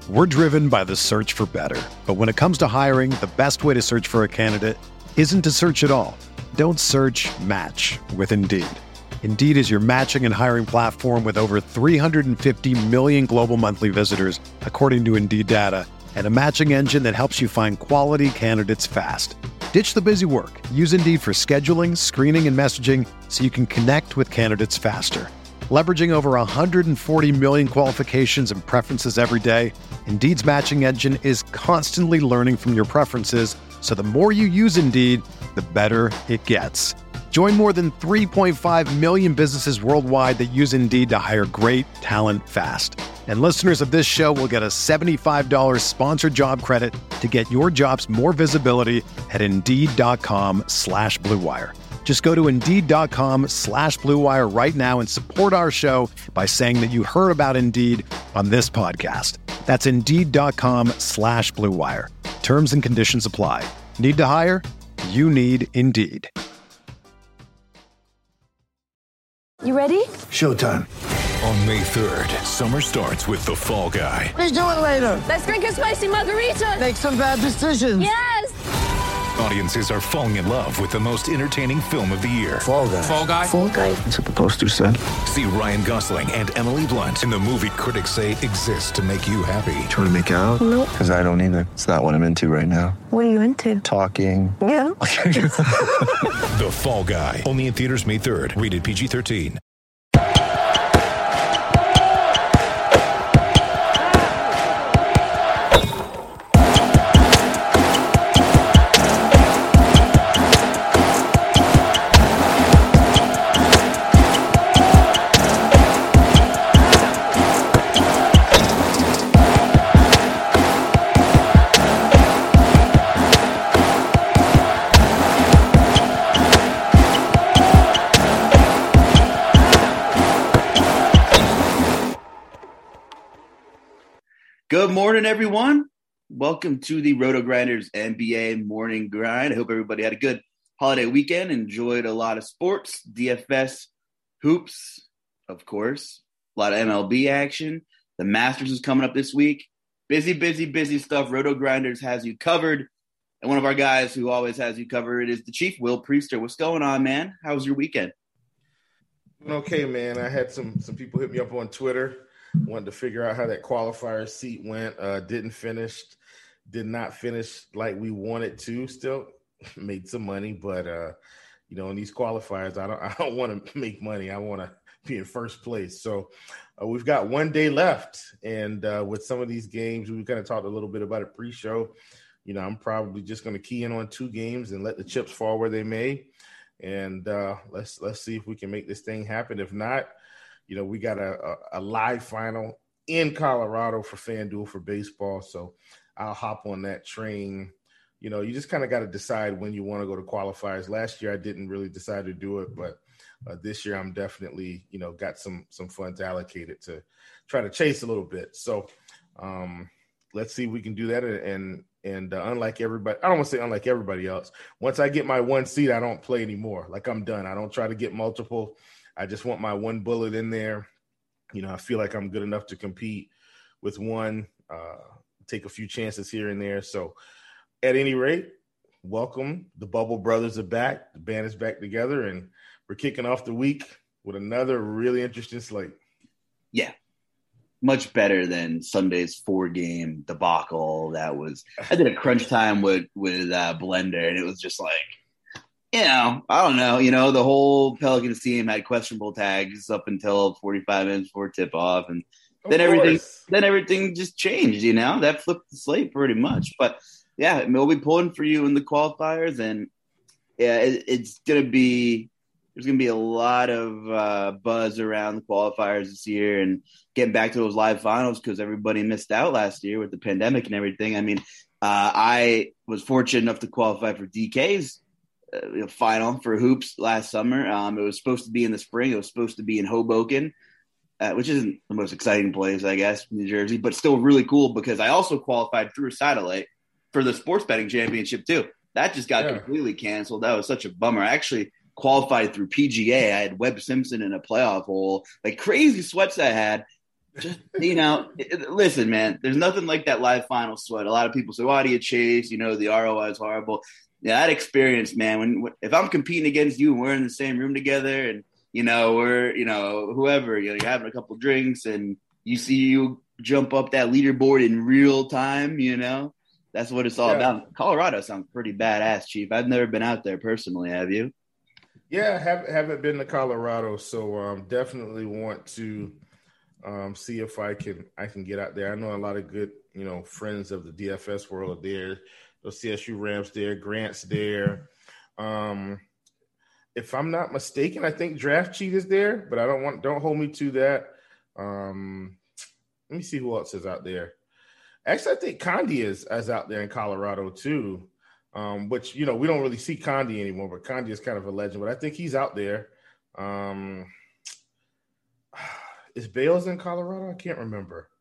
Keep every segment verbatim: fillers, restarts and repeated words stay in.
We're driven by the search for better. But when it comes to hiring, the best way to search for a candidate isn't to search at all. Don't search, match with Indeed. Indeed is your matching and hiring platform with over three hundred fifty million global monthly visitors, according to Indeed data, and a matching engine that helps you find quality candidates fast. Ditch the busy work. Use Indeed for scheduling, screening, and messaging so you can connect with candidates faster. Leveraging over one hundred forty million qualifications and preferences every day, Indeed's matching engine is constantly learning from your preferences, so the more you use Indeed, the better it gets. Join more than three point five million businesses worldwide that use Indeed to hire great talent fast. And listeners of this show will get a seventy-five dollars sponsored job credit to get your jobs more visibility at Indeed.com slash Blue Wire. Just go to Indeed.com slash Blue Wire right now and support our show by saying that you heard about Indeed on this podcast. That's Indeed.com slash Blue Wire. Terms and conditions apply. Need to hire? You need Indeed. You ready? Showtime. On May third, summer starts with The Fall Guy. Let's do it later. Let's drink a spicy margarita. Make some bad decisions. Yes! Audiences are falling in love with the most entertaining film of the year. Fall Guy. Fall Guy. Fall Guy. That's what the poster said. See Ryan Gosling and Emily Blunt in the movie critics say exists to make you happy. Trying to make it out? Nope. Because I don't either. It's not what I'm into right now. What are you into? Talking. Yeah. The Fall Guy. Only in theaters May third. Rated P G thirteen. Good morning, everyone. Welcome to the Roto Grinders N B A Morning Grind. I hope everybody had a good holiday weekend, enjoyed a lot of sports, D F S, hoops, of course, a lot of M L B action. The Masters is coming up this week. Busy, busy, busy stuff. Roto Grinders has you covered. And one of our guys who always has you covered is the Chief, Will Priester. What's going on, man? How was your weekend? Okay, man. I had some some people hit me up on Twitter. Wanted to figure out how that qualifier seat went. Uh, didn't finish. Did not finish like we wanted to. Still made some money, but uh, you know, in these qualifiers, I don't. I don't want to make money. I want to be in first place. So uh, we've got one day left, and uh, with some of these games, we kind of talked a little bit about it pre-show. You know, I'm probably just going to key in on two games and let the chips fall where they may, and uh, let's let's see if we can make this thing happen. If not, you know, we got a, a, a live final in Colorado for FanDuel for baseball, so I'll hop on that train. You know, you just kind of got to decide when you want to go to qualifiers. Last year, I didn't really decide to do it, but uh, this year I'm definitely, you know, got some some funds allocated to try to chase a little bit. So um, let's see if we can do that. And and uh, unlike everybody, I don't want to say unlike everybody else, once I get my one seat, I don't play anymore. Like, I'm done. I don't try to get multiple. I just want my one bullet in there. You know, I feel like I'm good enough to compete with one, uh, take a few chances here and there. So at any rate, welcome. The Bubble Brothers are back. The band is back together, and we're kicking off the week with another really interesting slate. Yeah. Much better than Sunday's four-game debacle. That was – I did a crunch time with, with uh, Blender, and it was just like – you know, I don't know. You know, the whole Pelicans team had questionable tags up until forty-five minutes before tip-off, and then everything, then everything just changed. You know, that flipped the slate pretty much. But yeah, we'll be pulling for you in the qualifiers, and yeah, it, it's gonna be there's gonna be a lot of uh, buzz around the qualifiers this year, and getting back to those live finals because everybody missed out last year with the pandemic and everything. I mean, uh, I was fortunate enough to qualify for D K's Uh, final for hoops last summer. Um, it was supposed to be in the spring. It was supposed to be in Hoboken, uh, which isn't the most exciting place, I guess, New Jersey, but still really cool because I also qualified through a satellite for the sports betting championship too. That just got yeah. completely canceled. That was such a bummer. I actually qualified through P G A. I had Webb Simpson in a playoff hole, like crazy sweats I had. Just, you know, it, listen, man, there's nothing like that live final sweat. A lot of people say, why do you chase? You know, the R O I is horrible. Yeah, that experience, man, when, when if I'm competing against you and we're in the same room together and, you know, we're, you know, whoever, you know, you're having a couple drinks and you see you jump up that leaderboard in real time, you know, that's what it's all yeah. about. Colorado sounds pretty badass, Chief. I've never been out there personally. Have you? Yeah, I haven't, haven't been to Colorado. So um, definitely want to um, see if I can, I can get out there. I know a lot of good, you know, friends of the D F S world are there. The C S U Rams there, Grant's there. Um, if I'm not mistaken, I think Draft Cheat is there, but I don't want, don't hold me to that. Um, let me see who else is out there. Actually, I think Condi is, is out there in Colorado too, um, which, you know, we don't really see Condi anymore, but Condi is kind of a legend, but I think he's out there. Um, is Bales in Colorado? I can't remember.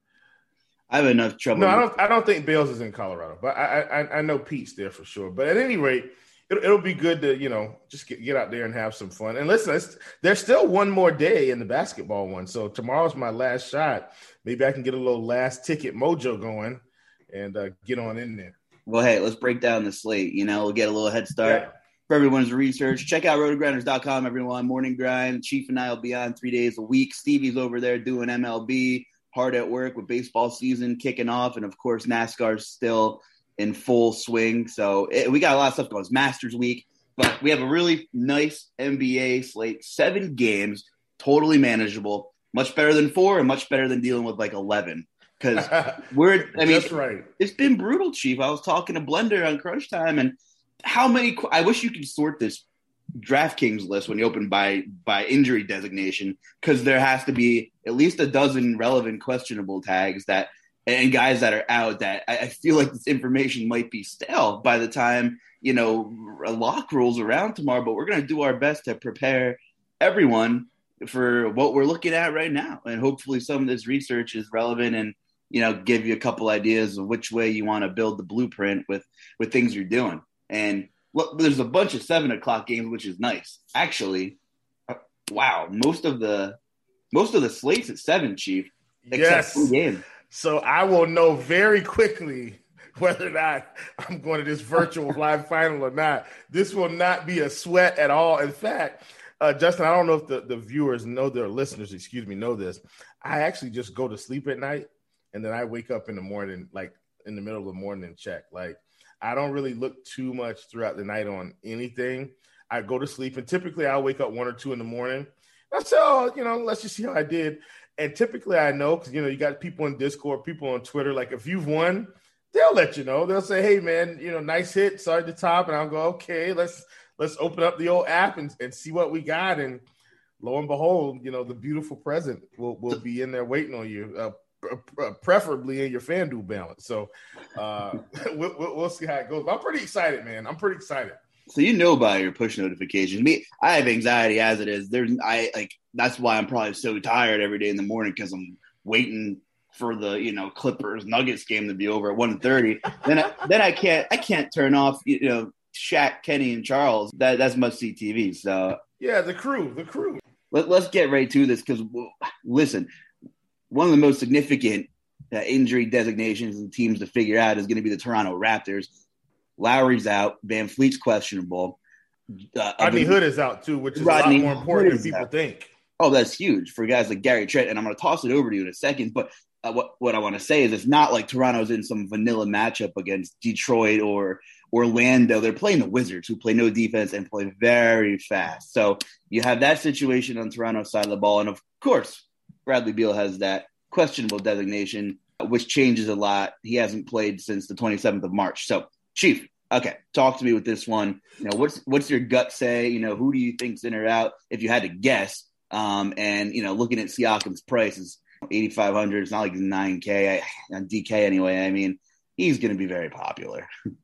I have enough trouble. No, I don't. I don't think Bales is in Colorado, but I, I, I know Pete's there for sure. But at any rate, it'll, it'll be good to, you know, just get, get out there and have some fun. And listen, it's, there's still one more day in the basketball one, so tomorrow's my last shot. Maybe I can get a little last ticket mojo going and uh, get on in there. Well, hey, let's break down the slate. You know, we'll get a little head start yeah. for everyone's research. Check out roto grinders dot com, everyone. Morning Grind. Chief and I will be on three days a week. Stevie's over there doing M L B. Hard at work with baseball season kicking off. And, of course, NASCAR's still in full swing. So it, we got a lot of stuff going. It's Masters Week. But we have a really nice N B A slate. Seven games, totally manageable. Much better than four and much better than dealing with, like, eleven. Because we're – I mean, That's right. It's been brutal, Chief. I was talking to Blender on Crunch Time, and how many – I wish you could sort this DraftKings list when you open by by injury designation, because there has to be at least a dozen relevant questionable tags that and guys that are out that I, I feel like this information might be stale by the time, you know, a lock rolls around tomorrow. But we're going to do our best to prepare everyone for what we're looking at right now, and hopefully some of this research is relevant and, you know, give you a couple ideas of which way you want to build the blueprint with with things you're doing. And look, there's a bunch of seven o'clock games, which is nice. Actually, uh, wow, most of the most of the slates at seven, Chief. Yes. Except game. So I will know very quickly whether or not I'm going to this virtual live final or not. This will not be a sweat at all. In fact, uh, Justin, I don't know if the, the viewers know, their listeners, excuse me, know this. I actually just go to sleep at night, and then I wake up in the morning, like in the middle of the morning, and check. Like, I don't really look too much throughout the night on anything. I go to sleep, and typically I'll wake up one or two in the morning. I say, oh, you know, let's just see how I did. And typically I know, because, you know, you got people in Discord, people on Twitter. Like, if you've won, they'll let you know. They'll say, hey, man, you know, nice hit, start at the top. And I'll go, okay, let's let's open up the old app and, and see what we got. And lo and behold, you know, the beautiful present will, will be in there waiting on you. Uh, preferably in your FanDuel balance. So uh, we'll, we'll see how it goes. But I'm pretty excited, man. I'm pretty excited. So you know by your push notifications. Me, I have anxiety as it is. There's, I like that's why I'm probably so tired every day in the morning, because I'm waiting for the, you know, Clippers Nuggets game to be over at one thirty. then I, then I can't I can't turn off, you know, Shaq, Kenny, and Charles. That that's must see T V. So yeah, the crew, the crew. Let, let's get right to this, because listen. One of the most significant uh, injury designations and teams to figure out is going to be the Toronto Raptors. Lowry's out. Van Fleet's questionable. Uh, Rodney Hood is out too, which is Rodney a lot more important than people out. think. Oh, that's huge for guys like Gary Trent. And I'm going to toss it over to you in a second. But uh, what, what I want to say is it's not like Toronto's in some vanilla matchup against Detroit or Orlando. They're playing the Wizards, who play no defense and play very fast. So you have that situation on Toronto's side of the ball. And, of course, Bradley Beal has that questionable designation, which changes a lot. He hasn't played since the twenty-seventh of March. So, Chief, okay, talk to me with this one. You know, what's what's your gut say? You know, who do you think's in or out? If you had to guess, um, and you know, looking at Siakam's price is eighty-five hundred. It's not like nine K on D K anyway. I mean, he's going to be very popular.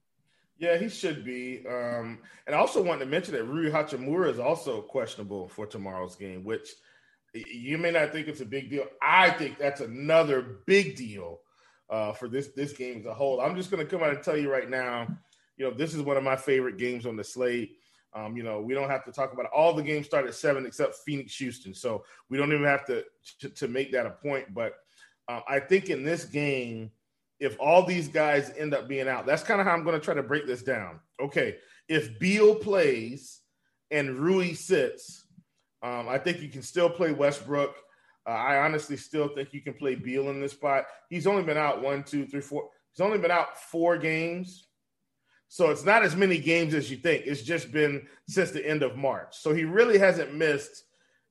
Yeah, he should be. Um, and I also wanted to mention that Rui Hachimura is also questionable for tomorrow's game, which you may not think it's a big deal. I think that's another big deal uh, for this this game as a whole. I'm just going to come out and tell you right now, you know, this is one of my favorite games on the slate. Um, you know, we don't have to talk about it. All the games start at seven except Phoenix Houston, so we don't even have to, to to make that a point. But Um, I think in this game, if all these guys end up being out, that's kind of how I'm going to try to break this down. Okay, if Beal plays and Rui sits, um, I think you can still play Westbrook. Uh, I honestly still think you can play Beal in this spot. He's only been out one, two, three, four. He's only been out four games. So it's not as many games as you think. It's just been since the end of March. So he really hasn't missed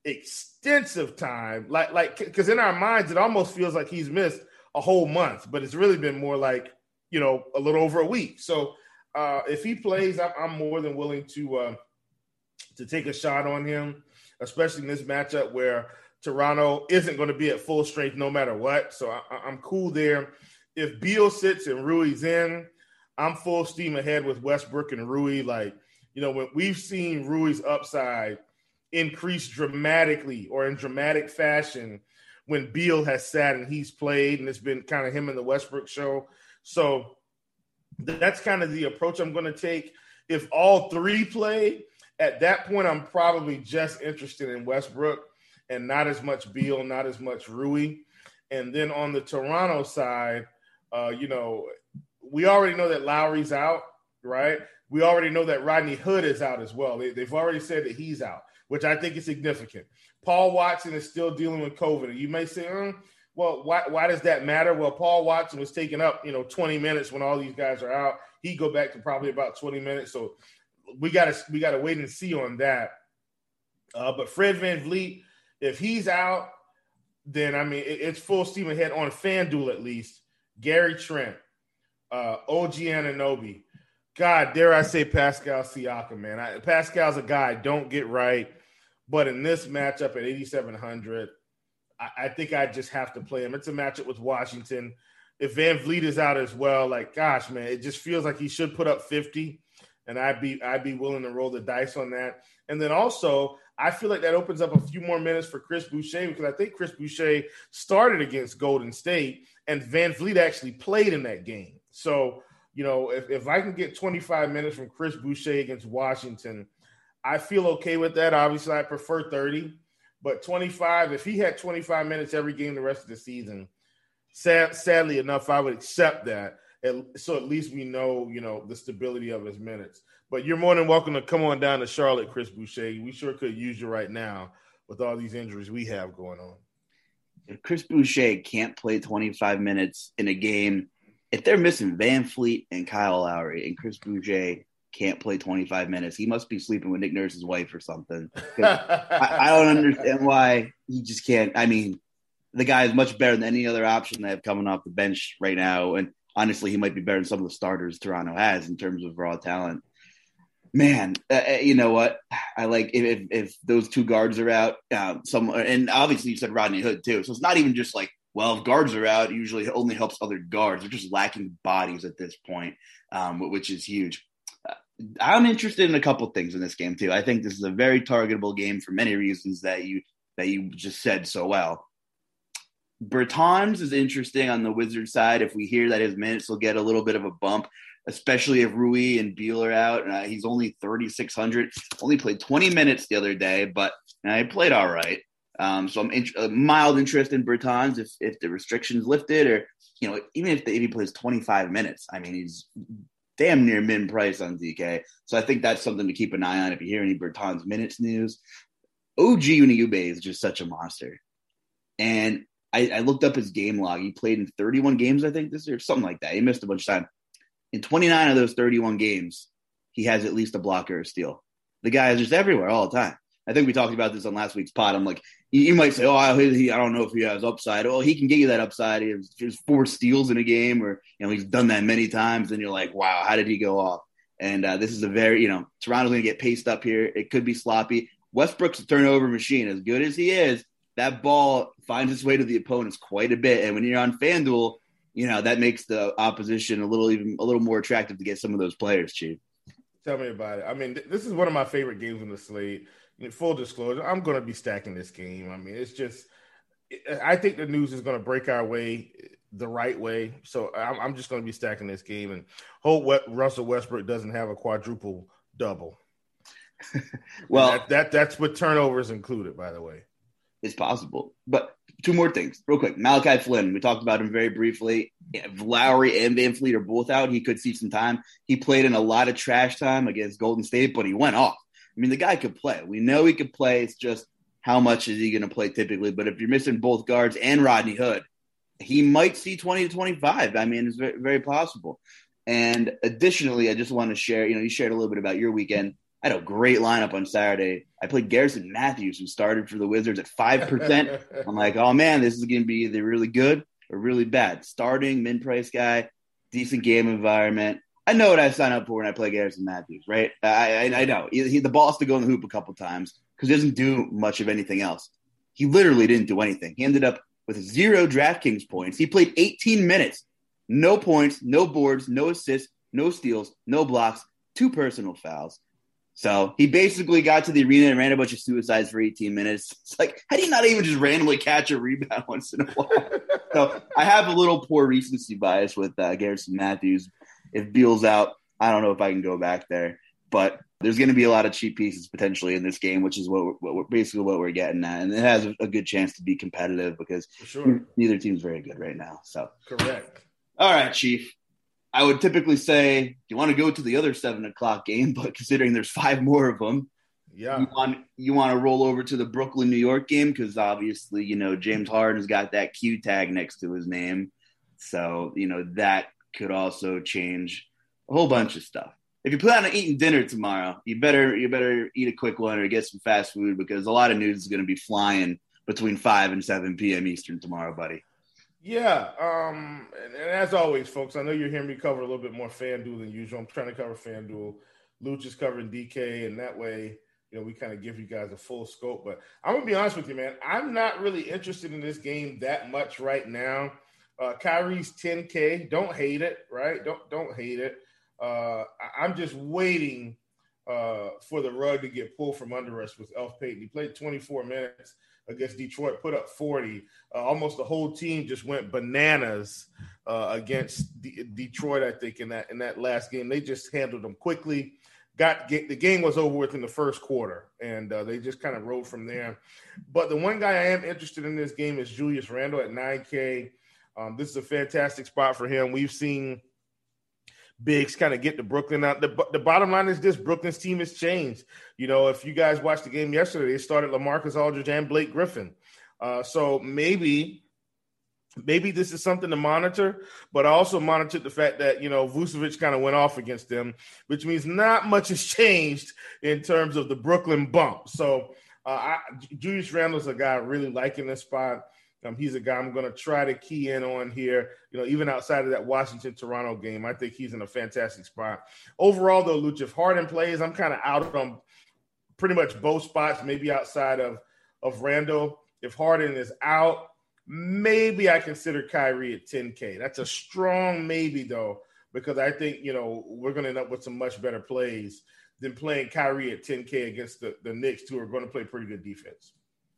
extensive time. Like, like, because in our minds, it almost feels like he's missed a whole month, but it's really been more like, you know, a little over a week. So uh, if he plays, I'm, I'm more than willing to uh, to take a shot on him, especially in this matchup where Toronto isn't going to be at full strength no matter what. So I, I'm cool there. If Beal sits and Rui's in, I'm full steam ahead with Westbrook and Rui. Like, you know, when we've seen Rui's upside increase dramatically or in dramatic fashion when Beal has sat and he's played, and it's been kind of him and the Westbrook show. So that's kind of the approach I'm going to take. If all three play, at that point, I'm probably just interested in Westbrook and not as much Beal, not as much Rui. And then on the Toronto side, uh, you know, we already know that Lowry's out, right? We already know that Rodney Hood is out as well. They, they've already said that he's out, which I think is significant. Paul Watson is still dealing with COVID. And you may say, mm, well, why, why does that matter? Well, Paul Watson was taking up, you know, twenty minutes when all these guys are out. He go back to probably about twenty minutes. So we got to we got to wait and see on that. Uh, but Fred VanVleet, if he's out, then, I mean, it, it's full steam ahead on FanDuel at least. Gary Trent, uh, O G Anunoby. God, dare I say Pascal Siakam, man. I, Pascal's a guy I don't get right. But in this matchup at eighty-seven hundred, I, I think I just have to play him. It's a matchup with Washington. If VanVleet is out as well, like, gosh, man, it just feels like he should put up fifty, and I'd be I'd be willing to roll the dice on that. And then also, I feel like that opens up a few more minutes for Chris Boucher, because I think Chris Boucher started against Golden State, and VanVleet actually played in that game. So, you know, if, if I can get twenty-five minutes from Chris Boucher against Washington, I feel okay with that. Obviously, I prefer thirty, but twenty-five, if he had twenty-five minutes every game the rest of the season, sad, sadly enough, I would accept that. So at least we know, you know, the stability of his minutes. But you're more than welcome to come on down to Charlotte, Chris Boucher. We sure could use you right now with all these injuries we have going on. If Chris Boucher can't play twenty-five minutes in a game, if they're missing VanVleet and Kyle Lowry and Chris Boucher can't play twenty-five minutes, he must be sleeping with Nick Nurse's wife or something. I, I don't understand why he just can't. I mean, the guy is much better than any other option they have coming off the bench right now. And honestly, he might be better than some of the starters Toronto has in terms of raw talent. Man, uh, you know what? I like if, if if those two guards are out, uh, some, and obviously you said Rodney Hood too. So it's not even just like, well, if guards are out, it usually only helps other guards. They're just lacking bodies at this point, um, which is huge. Uh, I'm interested in a couple things in this game too. I think this is a very targetable game for many reasons that you that you just said so well. Bertans is interesting on the Wizards side. If we hear that his minutes will get a little bit of a bump, especially if Rui and Beal are out. Uh, he's only thirty-six hundred, only played twenty minutes the other day, but uh, he played all right. Um, so I'm in, a mild interest in Bertans if if the restrictions lifted, or, you know, even if, the, if he plays twenty-five minutes. I mean, he's damn near min price on D K. So I think that's something to keep an eye on if you hear any Bertans minutes news. O G Anunoby is just such a monster. And I, I looked up his game log. He played in thirty-one games, I think, this year, something like that. He missed a bunch of time. In twenty-nine of those thirty-one games, he has at least a block or a steal. The guy is just everywhere all the time. I think we talked about this on last week's pod. I'm like, you, you might say, oh, I, he, I don't know if he has upside. Oh, he can get you that upside. He has just four steals in a game, or, you know, he's done that many times. And you're like, wow, how did he go off? And uh, this is a very, you know, Toronto's going to get paced up here. It could be sloppy. Westbrook's a turnover machine. As good as he is, that ball finds its way to the opponents quite a bit. And when you're on FanDuel, you know, that makes the opposition a little even a little more attractive to get some of those players, Chief. Tell me about it. I mean, th- this is one of my favorite games on the slate. I mean, full disclosure, I'm going to be stacking this game. I mean, it's just – I think the news is going to break our way the right way. So I'm, I'm just going to be stacking this game and hope what Russell Westbrook doesn't have a quadruple double. Well, that, that that's with turnovers included, by the way. It's possible. But two more things real quick. Malachi Flynn, we talked about him very briefly. If Lowry and Van Fleet are both out, he could see some time. He played in a lot of trash time against Golden State, but he went off. I mean, the guy could play. We know he could play. It's just how much is he going to play typically? But if you're missing both guards and Rodney Hood, he might see twenty to twenty-five. I mean, it's very, very possible. And additionally, I just want to share, you know, you shared a little bit about your weekend. I had a great lineup on Saturday. I played Garrison Matthews, who started for the Wizards at five percent. I'm like, oh, man, this is going to be either really good or really bad. Starting, min-price guy, decent game environment. I know what I sign up for when I play Garrison Matthews, right? I, I, I know. He, he, the ball has to go in the hoop a couple times because he doesn't do much of anything else. He literally didn't do anything. He ended up with zero DraftKings points. He played eighteen minutes. No points, no boards, no assists, no steals, no blocks, two personal fouls. So he basically got to the arena and ran a bunch of suicides for eighteen minutes. It's like, how do you not even just randomly catch a rebound once in a while? So I have a little poor recency bias with uh, Garrison Matthews. If Beal's out, I don't know if I can go back there. But there's going to be a lot of cheap pieces potentially in this game, which is what we're, what we're basically what we're getting at. And it has a, a good chance to be competitive because sure. neither team's very good right now. So correct. All right, Chief. I would typically say you want to go to the other seven o'clock game, but considering there's five more of them, yeah, you want you want to roll over to the Brooklyn, New York game because obviously, you know, James Harden's got that Q tag next to his name. So, you know, that could also change a whole bunch of stuff. If you plan on eating dinner tomorrow, you better you better eat a quick one or get some fast food because a lot of news is going to be flying between five and seven p.m. Eastern tomorrow, buddy. Yeah, um, and, and as always, folks, I know you're hearing me cover a little bit more FanDuel than usual. I'm trying to cover FanDuel. Luch is covering D K, and that way, you know, we kind of give you guys a full scope. But I'm going to be honest with you, man. I'm not really interested in this game that much right now. Uh, Kyrie's ten K. Don't hate it, right? Don't don't hate it. Uh, I, I'm just waiting uh, for the rug to get pulled from under us with Elf Payton. He played twenty-four minutes against Detroit, put up forty. Uh, almost the whole team just went bananas uh, against D- Detroit, I think, in that in that last game. They just handled them quickly. Got get, the game was over with in the first quarter, and uh, they just kind of rode from there. But the one guy I am interested in this game is Julius Randle at nine K. Um, this is a fantastic spot for him. We've seen bigs kind of get to Brooklyn out. The, the bottom line is this: Brooklyn's team has changed. You know, if you guys watched the game yesterday, they started LaMarcus Aldridge and Blake Griffin. Uh, so maybe, maybe this is something to monitor, but I also monitored the fact that, you know, Vucevic kind of went off against them, which means not much has changed in terms of the Brooklyn bump. So uh, I, Julius Randle's a guy I really like in this spot. Um, he's a guy I'm going to try to key in on here. You know, even outside of that Washington-Toronto game, I think he's in a fantastic spot. Overall, though, Luch, if Harden plays, I'm kind of out on pretty much both spots, maybe outside of, of Randle. If Harden is out, maybe I consider Kyrie at ten K. That's a strong maybe, though, because I think, you know, we're going to end up with some much better plays than playing Kyrie at ten K against the, the Knicks, who are going to play pretty good defense.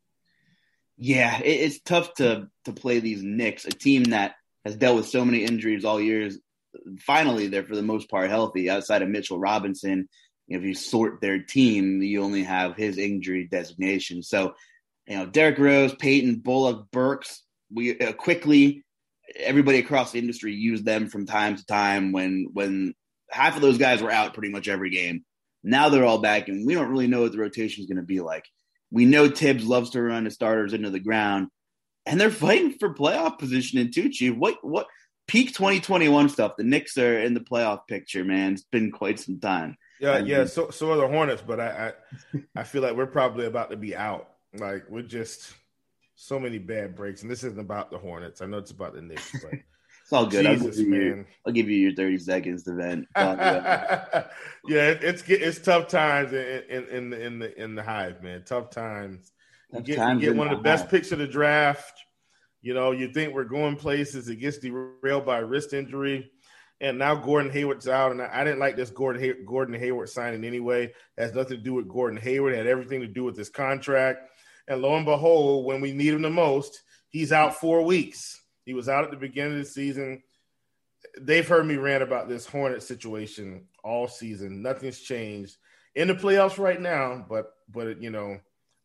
Yeah, it, it's tough to to play these Knicks, a team that has dealt with so many injuries all year. Finally, they're for the most part healthy. Outside of Mitchell Robinson, if you sort their team, you only have his injury designation. So, you know, Derrick Rose, Peyton, Bullock, Burks, we uh, quickly, everybody across the industry used them from time to time when when half of those guys were out pretty much every game. Now they're all back, and we don't really know what the rotation is going to be like. We know Tibbs loves to run the starters into the ground, and they're fighting for playoff positioning too, Chief. What what peak twenty twenty-one stuff? The Knicks are in the playoff picture, man. It's been quite some time. Yeah, I mean, yeah. So so are the Hornets, but I, I I feel like we're probably about to be out. Like we're just so many bad breaks, and this isn't about the Hornets. I know it's about the Knicks, but it's all good. Jesus, I'll give you, man. I'll give you your thirty seconds to vent. yeah, it, it's it's tough times in in in the in the, in the Hive, man. Tough times. You get, you get one of the best hive. picks of the draft. You know, you think we're going places. It gets derailed by a wrist injury, and now Gordon Hayward's out. And I, I didn't like this Gordon Hay- Gordon Hayward signing anyway. It has nothing to do with Gordon Hayward. It had everything to do with his contract. And lo and behold, when we need him the most, he's out four weeks. He was out at the beginning of the season. They've heard me rant about this Hornet situation all season. Nothing's changed in the playoffs right now, but but you know,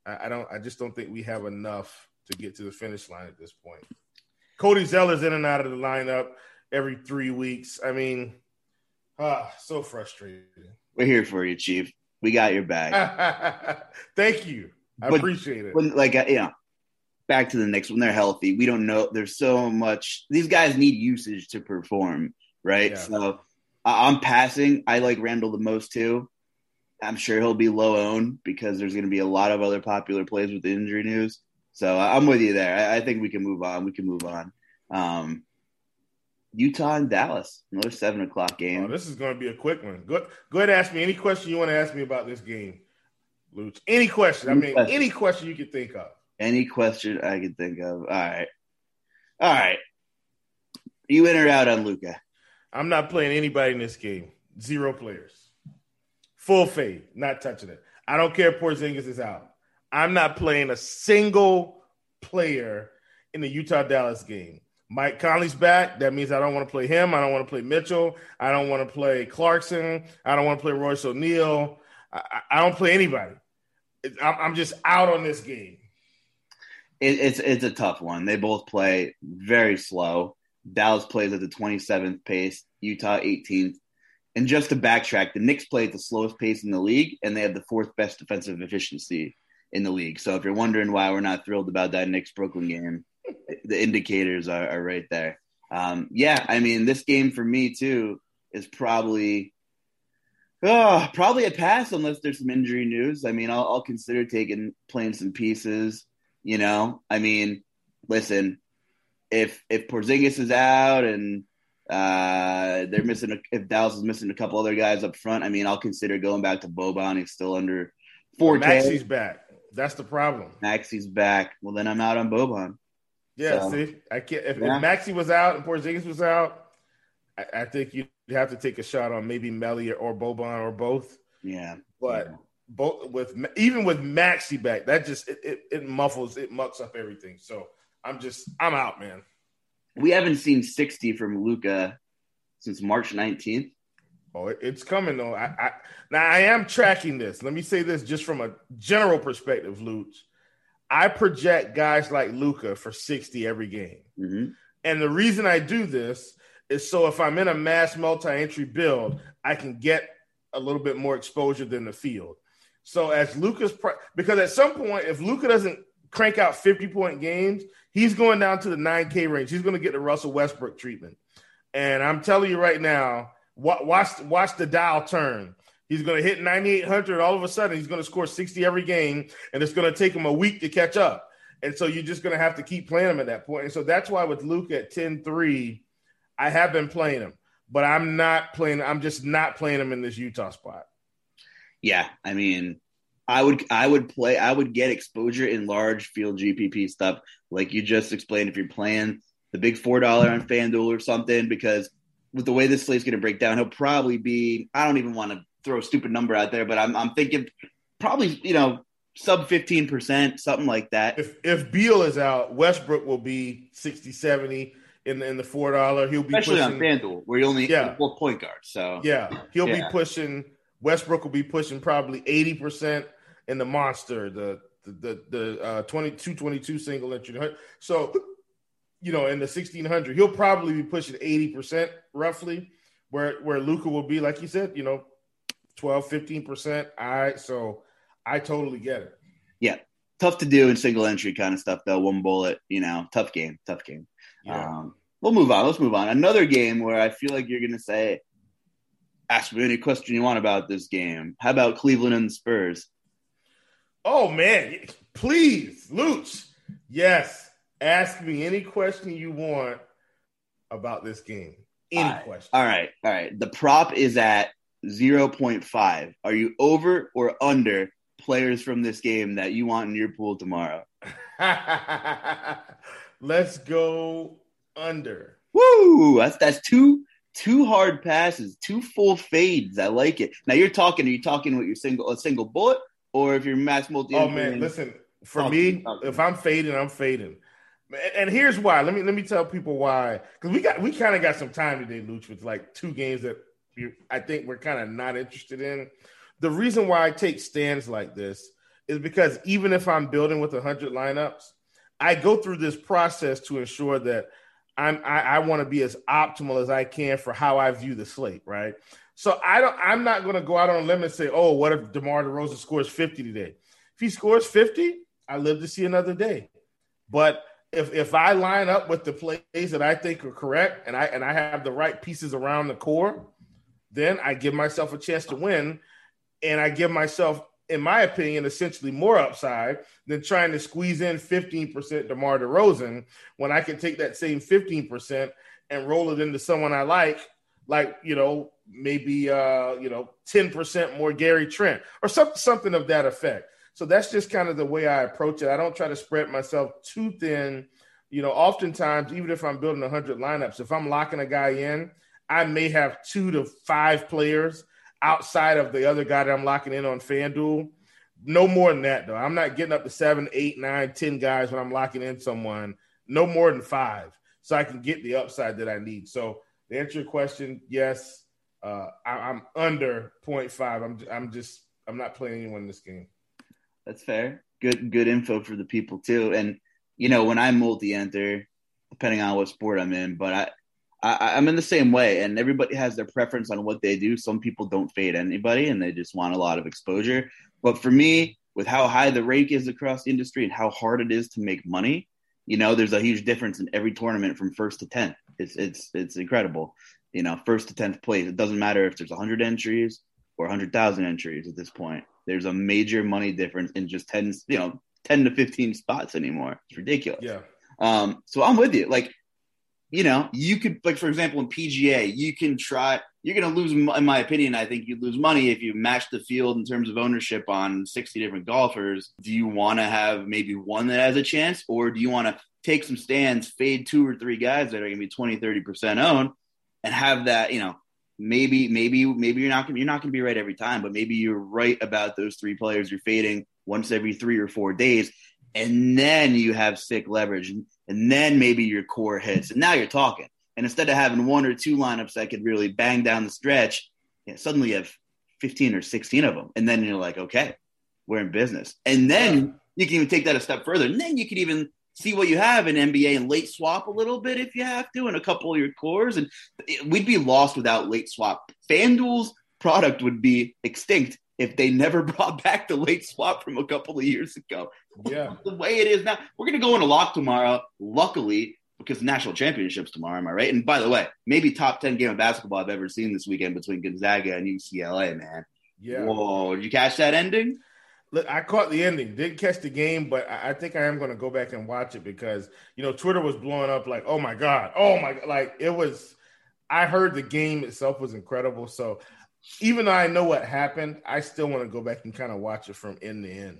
I, I don't. I just don't think we have enough to get to the finish line at this point. Cody Zeller's in and out of the lineup every three weeks. I mean, ah, so frustrating. We're here for you, Chief. We got your back. Thank you. I but, appreciate it. When, like, you know, back to the Knicks, when they're healthy, we don't know. There's so much. These guys need usage to perform, right? Yeah. So uh, I'm passing. I like Randall the most, too. I'm sure he'll be low owned because there's going to be a lot of other popular plays with the injury news. So I'm with you there. I, I think we can move on. We can move on. Um, Utah and Dallas, another seven o'clock game. Oh, this is going to be a quick one. Go, go ahead and ask me any question you want to ask me about this game, Luch. Any question. I mean, any question you can think of. Any question I can think of. All right. All right. You in or out on Luka? I'm not playing anybody in this game. Zero players. Full fade. Not touching it. I don't care if Porzingis is out. I'm not playing a single player in the Utah-Dallas game. Mike Conley's back. That means I don't want to play him. I don't want to play Mitchell. I don't want to play Clarkson. I don't want to play Royce O'Neal. I, I don't play anybody. I'm, I'm just out on this game. It, it's it's a tough one. They both play very slow. Dallas plays at the twenty-seventh pace, Utah eighteenth. And just to backtrack, the Knicks play at the slowest pace in the league, and they have the fourth best defensive efficiency in the league. So if you're wondering why we're not thrilled about that Knicks-Brooklyn game, the indicators are, are right there. Um, yeah, I mean, this game for me, too, is probably oh, probably a pass unless there's some injury news. I mean, I'll, I'll consider taking playing some pieces, you know. I mean, listen, if if Porzingis is out and uh, they're missing, a, if Dallas is missing a couple other guys up front, I mean, I'll consider going back to Boban. He's still under four K. Maxi's back. That's the problem. Maxi's back. Well, then I'm out on Boban. Yeah, so, see, I can't. If, yeah. if Maxi was out and Porzingis was out, I, I think you'd have to take a shot on maybe Melly or, or Boban or both. Yeah, but yeah. both with even with Maxi back, that just it, it, it muffles, it mucks up everything. So I'm just I'm out, man. We haven't seen sixty from Luka since March nineteenth. Oh, it, it's coming though. I, I now I am tracking this. Let me say this just from a general perspective, Luch. I project guys like Luka for sixty every game. Mm-hmm. And the reason I do this is so if I'm in a mass multi-entry build, I can get a little bit more exposure than the field. So as Luka's – because at some point, if Luka doesn't crank out fifty-point games, he's going down to the nine K range. He's going to get the Russell Westbrook treatment. And I'm telling you right now, watch, watch the dial turn. He's going to hit ninety-eight hundred. All of a sudden, he's going to score sixty every game, and it's going to take him a week to catch up. And so you're just going to have to keep playing him at that point. And so that's why with Luka at ten three, I have been playing him. But I'm not playing – I'm just not playing him in this Utah spot. Yeah, I mean, I would I would play – I would get exposure in large field G P P stuff like you just explained if you're playing the big four dollars on FanDuel or something because with the way this slate's going to break down, he'll probably be – I don't even want to – throw a stupid number out there, but I'm I'm thinking probably, you know, sub fifteen percent, something like that. If if Beal is out, Westbrook will be sixty, seventy in the, in the four dollars. He'll be especially pushing, on FanDuel where you only yeah. have four point guards. So yeah, he'll yeah. be pushing. Westbrook will be pushing probably eighty percent in the monster, the the the, the uh, twenty-two twenty-two single entry. So, you know, in the sixteen hundred, he'll probably be pushing eighty percent roughly, where where Luka will be, like you said, you know, twelve, fifteen percent. I so I totally get it. Yeah. Tough to do in single entry kind of stuff, though. One bullet, you know, tough game, tough game. Yeah. Um, we'll move on. Let's move on. Another game where I feel like you're going to say, ask me any question you want about this game. How about Cleveland and the Spurs? Oh, man. Please, Luch. Yes. Ask me any question you want about this game. Any all right. question. All right. All right. The prop is at zero point five. Are you over or under players from this game that you want in your pool tomorrow? Let's go under. Woo! That's that's two two hard passes, two full fades. I like it. Now you're talking. Are you talking with your single a single bullet, or if you're mass multi? Oh man, listen. For me, if I'm fading, I'm fading. And here's why. Let me let me tell people why. Because we got we kind of got some time today, Luch, with like two games that I think we're kind of not interested in. The reason why I take stands like this is because even if I'm building with one hundred lineups, I go through this process to ensure that I'm, I, I want to be as optimal as I can for how I view the slate, right? So I don't, I'm not going to go out on a limb and say, oh, what if DeMar DeRozan scores fifty today? If he scores fifty, I live to see another day. But if if I line up with the plays that I think are correct and I and I have the right pieces around the core, then I give myself a chance to win, and I give myself, in my opinion, essentially more upside than trying to squeeze in fifteen percent DeMar DeRozan when I can take that same fifteen percent and roll it into someone I like, like, you know, maybe, uh, you know, ten percent more Gary Trent or some, something of that effect. So that's just kind of the way I approach it. I don't try to spread myself too thin. You know, oftentimes, even if I'm building one hundred lineups, if I'm locking a guy in, I may have two to five players outside of the other guy that I'm locking in on FanDuel. No more than that, though. I'm not getting up to seven, eight, nine, ten guys when I'm locking in someone. No more than five, so I can get the upside that I need. So to answer your question, yes, uh, I, I'm under zero point five. I'm, I'm just, I'm not playing anyone in this game. That's fair. Good, good info for the people too. And you know, when I multi-enter, depending on what sport I'm in, but I, I, I'm in the same way. And everybody has their preference on what they do. Some people don't fade anybody, and they just want a lot of exposure. But for me, with how high the rake is across the industry and how hard it is to make money, you know, there's a huge difference in every tournament from first to tenth. It's it's it's incredible. You know, first to tenth place. It doesn't matter if there's one hundred entries or one hundred thousand entries at this point. There's a major money difference in just ten, you know, ten to fifteen spots anymore. It's ridiculous. Yeah. Um, so I'm with you. Like, you know, you could, like, for example, in P G A, you can try, you're going to lose, in my opinion, I think you lose money if you match the field in terms of ownership on sixty different golfers. Do you want to have maybe one that has a chance, or do you want to take some stands, fade two or three guys that are going to be twenty, thirty percent owned, and have that, you know, maybe, maybe, maybe you're not going to, you're not going to be right every time, but maybe you're right about those three players you're fading once every three or four days. And then you have sick leverage, and, and then maybe your core hits, and now you're talking. And instead of having one or two lineups that could really bang down the stretch, you know, suddenly you have fifteen or sixteen of them. And then you're like, okay, we're in business. And then yeah. you can even take that a step further. And then you can even see what you have in N B A and late swap a little bit if you have to, in a couple of your cores. And we'd be lost without late swap. FanDuel's product would be extinct if they never brought back the late swap from a couple of years ago. Yeah. The way it is now, we're going to go into lock tomorrow, luckily, because national championships tomorrow, am I right? And by the way, maybe top ten game of basketball I've ever seen this weekend between Gonzaga and U C L A, man. Yeah. Whoa, did you catch that ending? Look, I caught the ending. Didn't catch the game, but I think I am going to go back and watch it because, you know, Twitter was blowing up like, oh, my God. Oh, my – like, it was – I heard the game itself was incredible. So, even though I know what happened, I still want to go back and kind of watch it from end to end.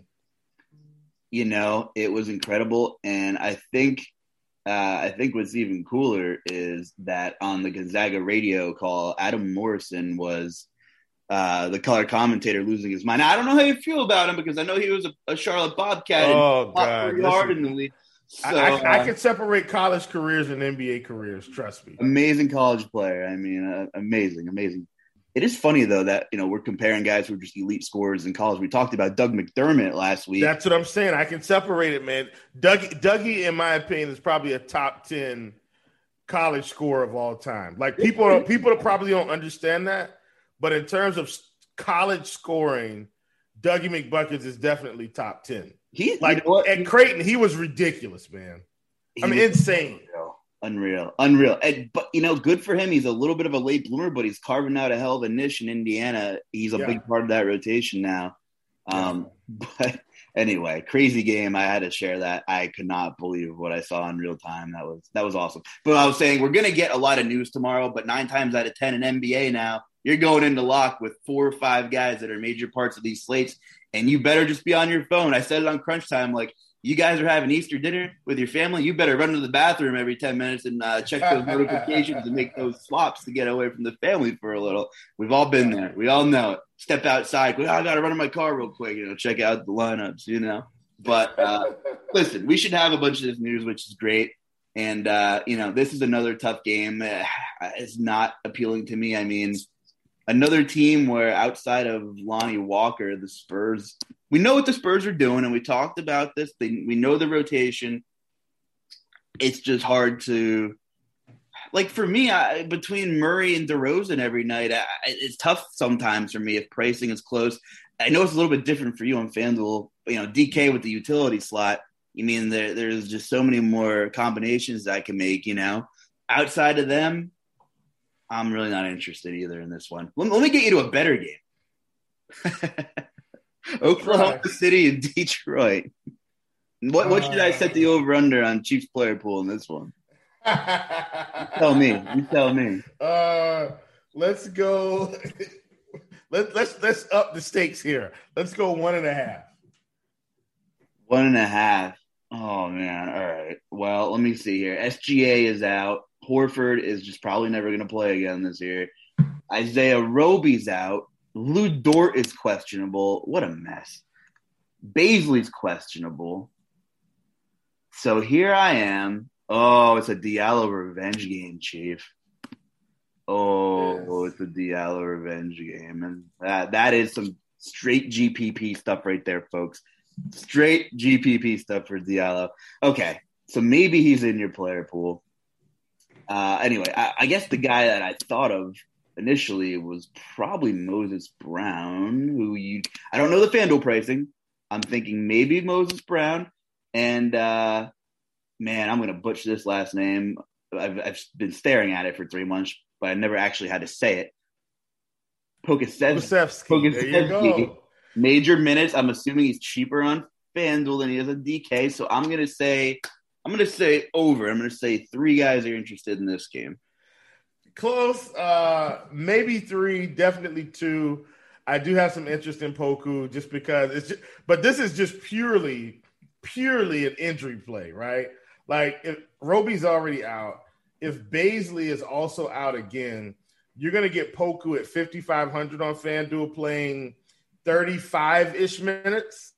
You know, it was incredible. And I think uh, I think what's even cooler is that on the Gonzaga radio call, Adam Morrison was uh, the color commentator losing his mind. Now, I don't know how you feel about him because I know he was a, a Charlotte Bobcat. Oh, and God. pretty hard in the league. So, I, I, I uh, can separate college careers and N B A careers. Trust me. Amazing college player. I mean, uh, amazing, amazing. It is funny, though, that, you know, we're comparing guys who are just elite scorers in college. We talked about Doug McDermott last week. That's what I'm saying. I can separate it, man. Dougie, Dougie, in my opinion, is probably a top ten college scorer of all time. Like, people don't, people probably don't understand that. But in terms of college scoring, Dougie McBuckets is definitely top ten. He, like, you know at Creighton, he was ridiculous, man. I mean, insane. Unreal. Unreal, unreal. And, but, you know, good for him. He's a little bit of a late bloomer, but he's carving out a hell of a niche in Indiana. He's a yeah. big part of that rotation now. Um, yeah. But anyway, crazy game. I had to share that. I could not believe what I saw in real time. That was that was awesome. But I was saying we're going to get a lot of news tomorrow, but nine times out of ten in N B A now, you're going into lock with four or five guys that are major parts of these slates, and you better just be on your phone. I said it on Crunch Time, like, you guys are having Easter dinner with your family, you better run to the bathroom every ten minutes and uh, check those notifications and make those swaps to get away from the family for a little. We've all been there. We all know it. Step outside. Go, oh, I got to run in my car real quick, you know, check out the lineups, you know. But uh, listen, we should have a bunch of this news, which is great. And, uh, you know, this is another tough game. It's not appealing to me. I mean, another team where outside of Lonnie Walker, the Spurs, we know what the Spurs are doing, and we talked about this. They, we know the rotation. It's just hard to, like for me, I, between Murray and DeRozan every night, I, it's tough sometimes for me if pricing is close. I know it's a little bit different for you on FanDuel. You know, D K with the utility slot. You mean there, there's just so many more combinations that I can make, you know. Outside of them, I'm really not interested either in this one. Let, let me get you to a better game. Oklahoma right. City and Detroit. What what should I set the over-under on Chiefs player pool in this one? You tell me. You tell me. Uh, let's go. Let, let's let's up the stakes here. Let's go one and a half. One and a half. Oh, man. All right. Well, let me see here. S G A is out. Horford is just probably never going to play again this year. Isaiah Roby's out. Lou Dort is questionable. What a mess. Baisley's questionable. So here I am. Oh, it's a Diallo revenge game, Chief. Oh, yes. It's a Diallo revenge game. And that that is some straight G P P stuff right there, folks. Straight G P P stuff for Diallo. Okay, so maybe he's in your player pool. Uh, anyway, I, I guess the guy that I thought of initially was probably Moses Brown, who you – I don't know the FanDuel pricing. I'm thinking maybe Moses Brown. And, uh, man, I'm going to butcher this last name. I've, I've been staring at it for three months, but I never actually had to say it. Pokusevski. There you go. Major minutes. I'm assuming he's cheaper on FanDuel than he is on D K. So I'm going to say – I'm going to say over. I'm going to say three guys are interested in this game. Close. Uh, maybe three, definitely two. I do have some interest in Poku just because it's just, but this is just purely, purely an injury play, right? Like if Roby's already out, if Baisley is also out again, you're going to get Poku at fifty-five hundred on FanDuel playing thirty-five-ish minutes.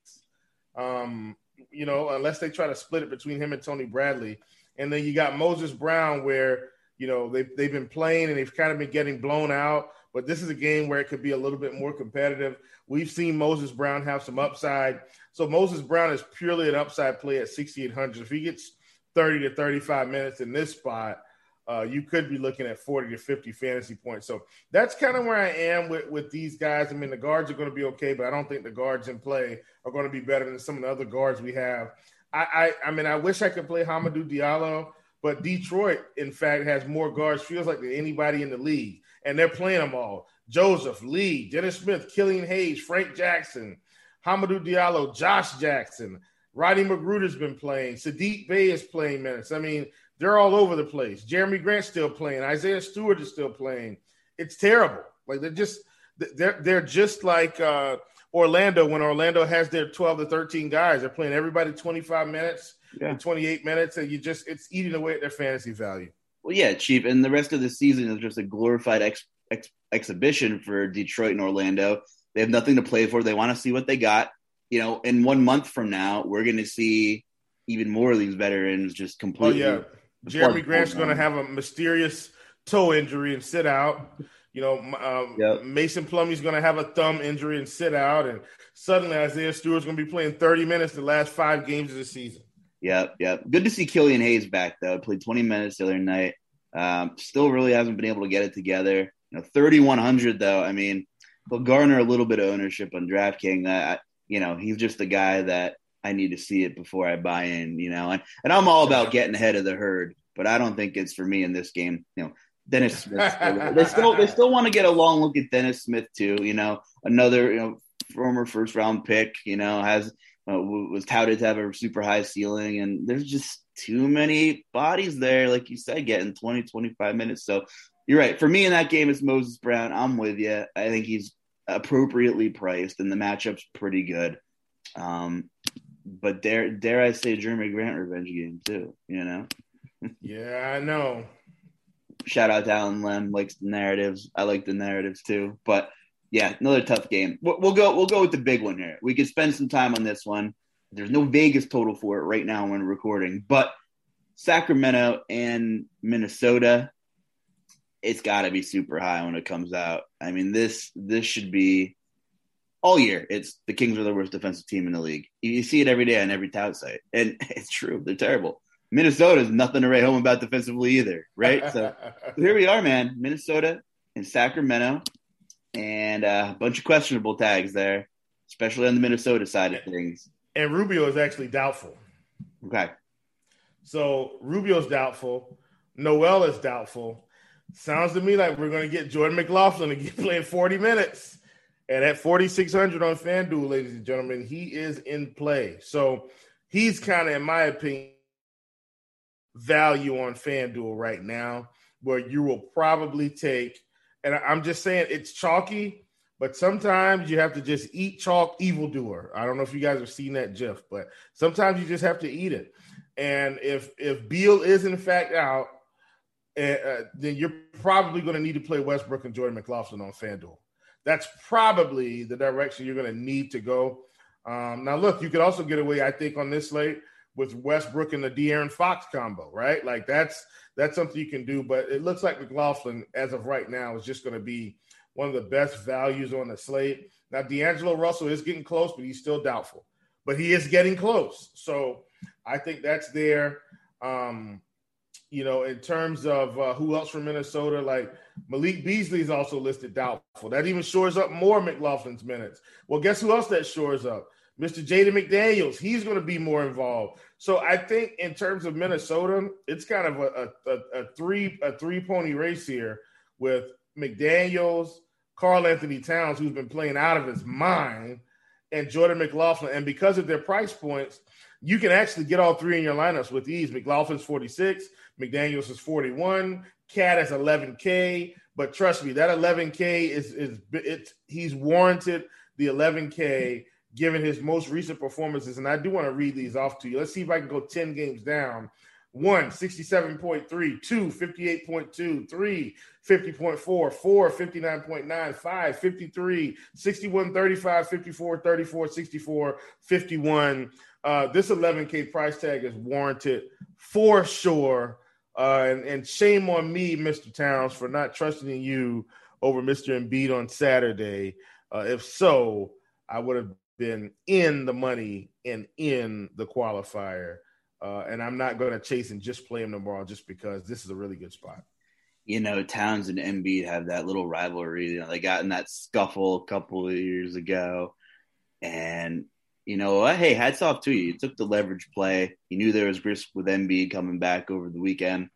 Um, you know, unless they try to split it between him and Tony Bradley. And then you got Moses Brown where, you know, they've, they've been playing and they've kind of been getting blown out. But this is a game where it could be a little bit more competitive. We've seen Moses Brown have some upside. So Moses Brown is purely an upside play at sixty-eight hundred. If he gets thirty to thirty-five minutes in this spot, uh, you could be looking at forty to fifty fantasy points. So that's kind of where I am with, with these guys. I mean, the guards are going to be okay, but I don't think the guards in play are going to be better than some of the other guards we have. I, I, I mean, I wish I could play Hamidou Diallo, but Detroit, in fact, has more guards, feels like, than anybody in the league. And they're playing them all. Joseph, Lee, Dennis Smith, Killian Hayes, Frank Jackson, Hamidou Diallo, Josh Jackson, Rodney Magruder's been playing. Sadiq Bey is playing minutes. I mean, they're all over the place. Jeremy Grant's still playing. Isaiah Stewart is still playing. It's terrible. Like they're just they're they're just like uh, Orlando when Orlando has their twelve to thirteen guys. They're playing everybody twenty-five minutes yeah. and twenty-eight minutes, and you just it's eating away at their fantasy value. Well, yeah, Chief, and the rest of the season is just a glorified ex, ex, exhibition for Detroit and Orlando. They have nothing to play for. They want to see what they got. You know, in one month from now, we're going to see even more of these veterans just completely. Oh, yeah. Jeremy Grant's going to have a mysterious toe injury and sit out. You know, um, yep. Mason Plumlee's going to have a thumb injury and sit out. And suddenly Isaiah Stewart's going to be playing thirty minutes the last five games of the season. Yep, yep. Good to see Killian Hayes back, though. Played twenty minutes the other night. Um, still really hasn't been able to get it together. You know, thirty-one hundred, though. I mean, he'll garner a little bit of ownership on DraftKings. I, you know, he's just the guy that I need to see it before I buy in, you know. And, and I'm all about getting ahead of the herd, but I don't think it's for me in this game. You know, Dennis Smith. Still, they still they still want to get a long look at Dennis Smith, too. You know, another, you know, former first-round pick, you know, has – Uh, was touted to have a super high ceiling, and there's just too many bodies there, like you said, getting twenty, twenty-five minutes. So you're right. For me in that game, it's Moses Brown. I'm with you. I think he's appropriately priced, and the matchup's pretty good. Um, but dare dare I say Jeremy Grant revenge game too, you know? Yeah, I know. Shout out to Alan Lem, likes the narratives. I like the narratives too. But yeah, another tough game. We'll go. We'll go with the big one here. We could spend some time on this one. There's no Vegas total for it right now when we're recording, but Sacramento and Minnesota. it's got to be super high when it comes out. I mean, this this should be all year. It's the Kings are the worst defensive team in the league. You see it every day on every tout site, and it's true. They're terrible. Minnesota's nothing to write home about defensively either, right? So here we are, man. Minnesota and Sacramento, and uh, a bunch of questionable tags there, especially on the Minnesota side of things. And Rubio is actually doubtful. Okay. So Rubio's doubtful. Noel is doubtful. Sounds to me like we're going to get Jordan McLaughlin to get playing forty minutes. And at forty-six hundred on FanDuel, ladies and gentlemen, he is in play. So he's kind of, in my opinion, value on FanDuel right now, where you will probably take, and I'm just saying it's chalky, but sometimes you have to just eat chalk evildoer. I don't know if you guys have seen that GIF, but sometimes you just have to eat it. And if if Beal is in fact out, uh, then you're probably going to need to play Westbrook and Jordan McLaughlin on FanDuel. That's probably the direction you're going to need to go. Um, now, look, you could also get away, I think, on this slate with Westbrook and the De'Aaron Fox combo, right? Like that's that's something you can do. But it looks like McLaughlin, as of right now, is just going to be one of the best values on the slate. Now, D'Angelo Russell is getting close, but he's still doubtful. But he is getting close. So I think that's there. Um, you know, in terms of uh, who else from Minnesota, like Malik Beasley is also listed doubtful. That even shores up more McLaughlin's minutes. Well, guess who else that shores up? Mister Jaden McDaniels. He's going to be more involved. So I think in terms of Minnesota, it's kind of a, a, a three a three pony race here with McDaniels, Karl Anthony Towns, who's been playing out of his mind, and Jordan McLaughlin. And because of their price points, you can actually get all three in your lineups with ease. McLaughlin's forty-six, McDaniels is forty-one, Cat is eleven K. But trust me, that eleven K is is it's he's warranted the eleven K given his most recent performances. And I do want to read these off to you. Let's see if I can go ten games down. One, sixty-seven point three, two, fifty-eight point two, three, fifty point four, four, fifty-nine point nine, five, fifty-three, sixty-one, thirty-five, fifty-four, thirty-four, sixty-four, fifty-one. Uh, this eleven K price tag is warranted for sure. Uh, and, and shame on me, Mister Towns, for not trusting in you over Mister Embiid on Saturday. Uh, if so, I would have been in the money and in the qualifier. Uh, and I'm not going to chase and just play him tomorrow just because this is a really good spot. You know, Towns and Embiid have that little rivalry. You know, they got in that scuffle a couple of years ago. And, you know, hey, hats off to you. You took the leverage play. You knew there was risk with Embiid coming back over the weekend.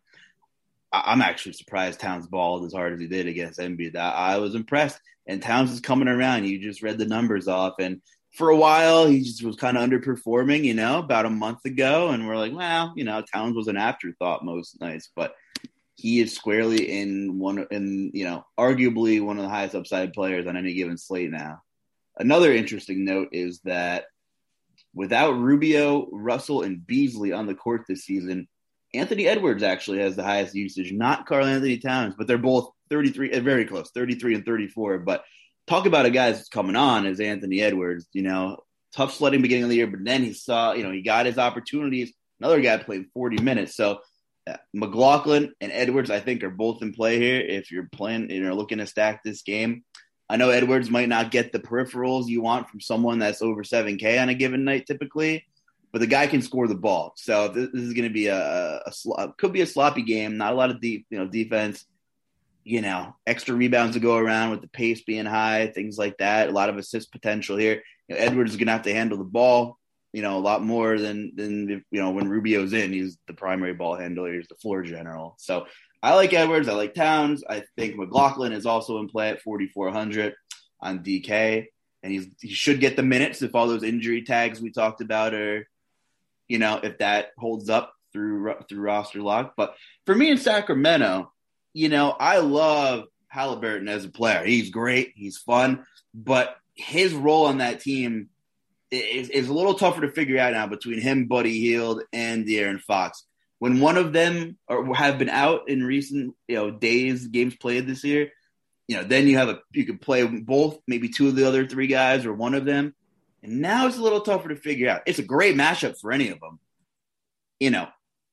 I- I'm actually surprised Towns balled as hard as he did against Embiid. I, I was impressed. And Towns is coming around. You just read the numbers off. And for a while, he just was kind of underperforming, you know, about a month ago. And we're like, well, you know, Towns was an afterthought most nights. But he is squarely in one, in, you know, arguably one of the highest upside players on any given slate now. Another interesting note is that without Rubio, Russell, and Beasley on the court this season, Anthony Edwards actually has the highest usage, not Karl Anthony Towns, but they're both thirty-three, very close, thirty-three and thirty-four. But talk about a guy that's coming on is Anthony Edwards, you know, tough sledding beginning of the year, but then he saw, you know, he got his opportunities. Another guy played forty minutes. So uh, McLaughlin and Edwards, I think, are both in play here. If you're playing, you know, looking to stack this game, I know Edwards might not get the peripherals you want from someone that's over seven K on a given night typically, but the guy can score the ball. So this, this is going to be a, a, a could be a sloppy game. Not a lot of deep, you know, defense. You know, extra rebounds to go around with the pace being high, things like that. A lot of assist potential here. You know, Edwards is going to have to handle the ball, you know, a lot more than than you know when Rubio's in. He's the primary ball handler. He's the floor general. So I like Edwards. I like Towns. I think McLaughlin is also in play at forty-four hundred on D K, and he's he should get the minutes if all those injury tags we talked about are, you know, if that holds up through through roster lock. But for me in Sacramento, you know, I love Halliburton as a player. He's great. He's fun. But his role on that team is, is a little tougher to figure out now between him, Buddy Hield, and De'Aaron Fox. When one of them are, have been out in recent, you know, days, games played this year, you know, then you have a you could play both, maybe two of the other three guys or one of them. And now it's a little tougher to figure out. It's a great matchup for any of them. You know,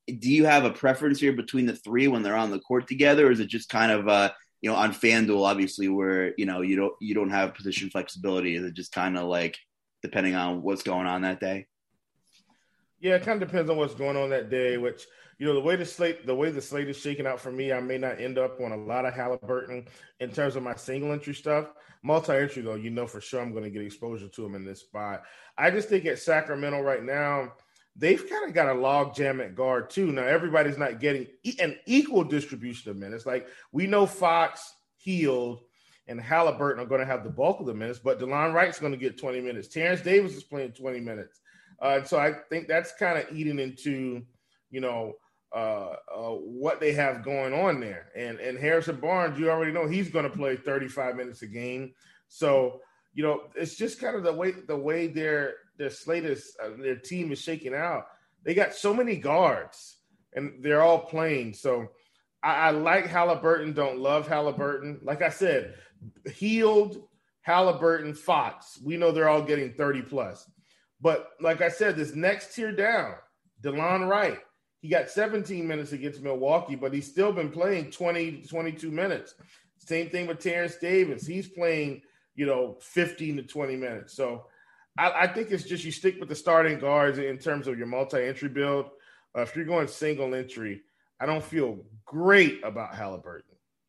do you have a preference here between the three when they're on the court together, or is it just kind of uh, you know, on FanDuel, obviously, where you know you don't you don't have position flexibility? Is it just kind of like depending on what's going on that day? Yeah, it kind of depends on what's going on that day. Which, you know, the way the slate the way the slate is shaking out for me, I may not end up on a lot of Halliburton in terms of my single entry stuff. Multi-entry, though, you know for sure I'm going to get exposure to him in this spot. I just think at Sacramento right now, they've kind of got a log jam at guard, too. Now, everybody's not getting an equal distribution of minutes. Like, we know Fox, Hield, and Halliburton are going to have the bulk of the minutes, but DeLon Wright's going to get twenty minutes. Terrence Davis is playing twenty minutes. Uh, so I think that's kind of eating into, you know, uh, uh, what they have going on there. And and Harrison Barnes, you already know he's going to play thirty-five minutes a game. So, you know, it's just kind of the way the way their their slate is, uh, their team is shaking out. They got so many guards, and they're all playing. So I, I like Halliburton, don't love Halliburton. Like I said, Hield, Halliburton, Fox, we know they're all getting thirty plus. But like I said, this next tier down, DeLon Wright, he got seventeen minutes against Milwaukee, but he's still been playing twenty, twenty-two minutes. Same thing with Terrence Davis. He's playing, you know, fifteen to twenty minutes. So I, I think it's just you stick with the starting guards in terms of your multi-entry build. Uh, if you're going single entry, I don't feel great about Halliburton.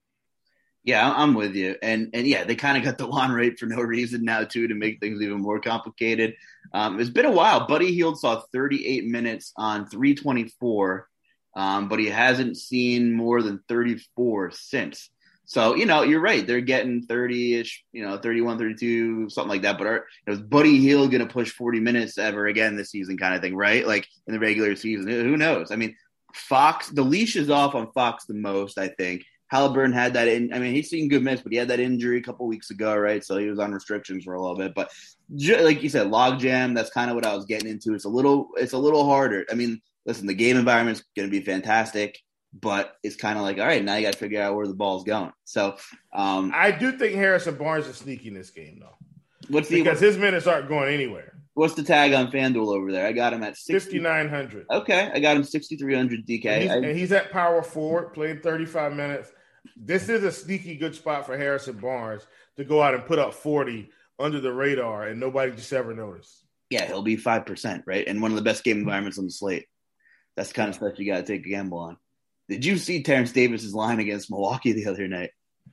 Yeah, I'm with you. And, and yeah, they kind of got DeLon Wright for no reason now, too, to make things even more complicated. Um, it's been a while. Buddy Hield saw thirty-eight minutes on three twenty-four, um, but he hasn't seen more than thirty-four since. So, you know, you're right. They're getting thirty-ish, you know, thirty-one, thirty-two, something like that. But are, you know, is Buddy Hield going to push forty minutes ever again this season kind of thing, right? Like in the regular season, who knows? I mean, Fox, the leash is off on Fox the most, I think. Halliburton had that in. I mean, he's seen good minutes, but he had that injury a couple weeks ago, right? So he was on restrictions for a little bit. But like you said, logjam. That's kind of what I was getting into. It's a little, it's a little harder. I mean, listen, the game environment's going to be fantastic, but it's kind of like, all right, now you got to figure out where the ball's going. So um, I do think Harrison Barnes is sneaky in this game, though. What's the because his minutes aren't going anywhere. What's the tag on FanDuel over there? I got him at fifty-nine hundred. Okay, I got him sixty-three hundred D K. And he's, I, and he's at power forward, played thirty-five minutes. This is a sneaky good spot for Harrison Barnes to go out and put up forty under the radar, and nobody just ever noticed. Yeah, he'll be five percent, right? And one of the best game environments on the slate. That's the kind of stuff you got to take a gamble on. Did you see Terrence Davis's line against Milwaukee the other night?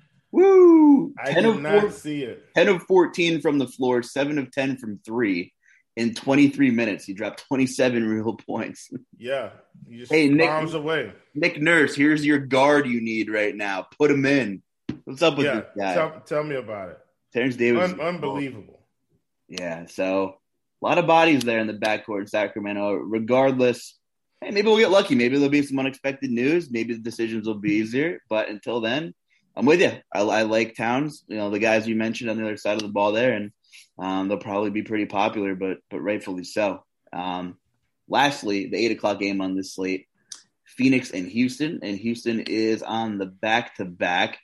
Woo! I did not four, see it. ten of fourteen from the floor, seven of ten from three. In twenty-three minutes, he dropped twenty-seven real points. Yeah. You just hey, Nick, arms away. Nick Nurse, here's your guard you need right now. Put him in. What's up with yeah, this guy? Tell, tell me about it. Terrence Davis. Un- unbelievable. Yeah, so a lot of bodies there in the backcourt in Sacramento. Regardless, hey, maybe we'll get lucky. Maybe there'll be some unexpected news. Maybe the decisions will be easier. But until then, I'm with you. I, I like Towns, you know, the guys you mentioned on the other side of the ball there, and um, they'll probably be pretty popular, but but rightfully so. Um, lastly, the eight o'clock game on this slate, Phoenix and Houston, and Houston is on the back-to-back.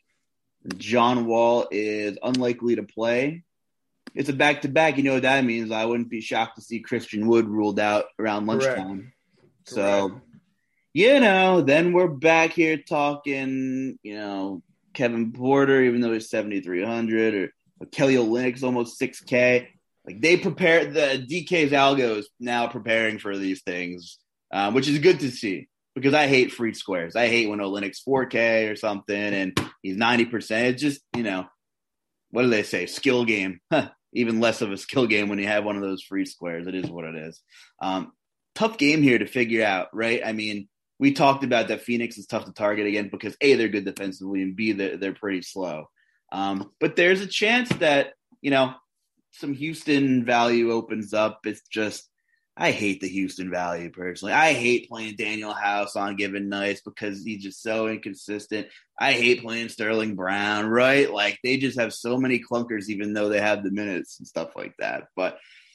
John Wall is unlikely to play. It's a back-to-back. You know what that means. I wouldn't be shocked to see Christian Wood ruled out around lunchtime. Correct. So, Correct. you know, then we're back here talking, you know, Kevin Porter, even though he's seventy-three hundred, or, or Kelly Olynyk's almost six K. Like, they prepare, the D K's algo is now preparing for these things, um, which is good to see. Because I hate free squares. I hate when Olynyk's four K or something and he's ninety percent. It's just, you know, what do they say? Skill game. Huh. Even less of a skill game when you have one of those free squares. It is what it is. Um, tough game here to figure out, right? I mean, we talked about that Phoenix is tough to target again because A, they're good defensively, and B, they're, they're pretty slow. Um, but there's a chance that, you know, some Houston value opens up. It's just, I hate the Houston value personally. I hate playing Daniel House on given nights because he's just so inconsistent. I hate playing Sterling Brown, right? Like, they just have so many clunkers, even though they have the minutes and stuff like that. But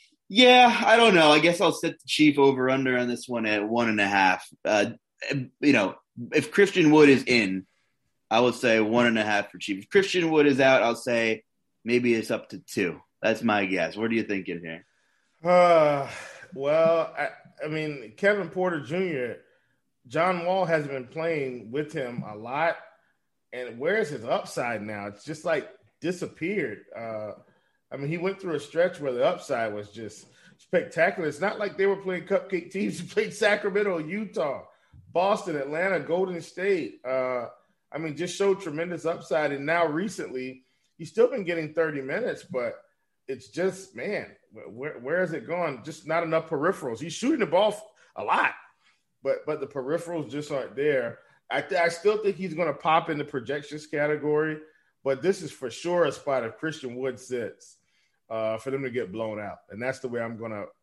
yeah, I don't know. I guess I'll set the Chief over under on this one at one and a half. Uh, you know, if Christian Wood is in, I would say one and a half for Chief. If Christian Wood is out, I'll say maybe it's up to two. That's my guess. What are you thinking here? Uh, Well, I, I mean, Kevin Porter Junior, John Wall hasn't been playing with him a lot. And where's his upside now? It's just like disappeared. Uh, I mean, he went through a stretch where the upside was just spectacular. It's not like they were playing cupcake teams. He played Sacramento, Utah, Boston, Atlanta, Golden State. Uh, I mean, just showed tremendous upside. And now recently, he's still been getting thirty minutes, but it's just, man, where, where has it gone? Just not enough peripherals. He's shooting the ball a lot, but but the peripherals just aren't there. I, th- I still think he's going to pop in the projections category, but this is for sure a spot if Christian Wood sits uh, for them to get blown out. And that's the way I'm going to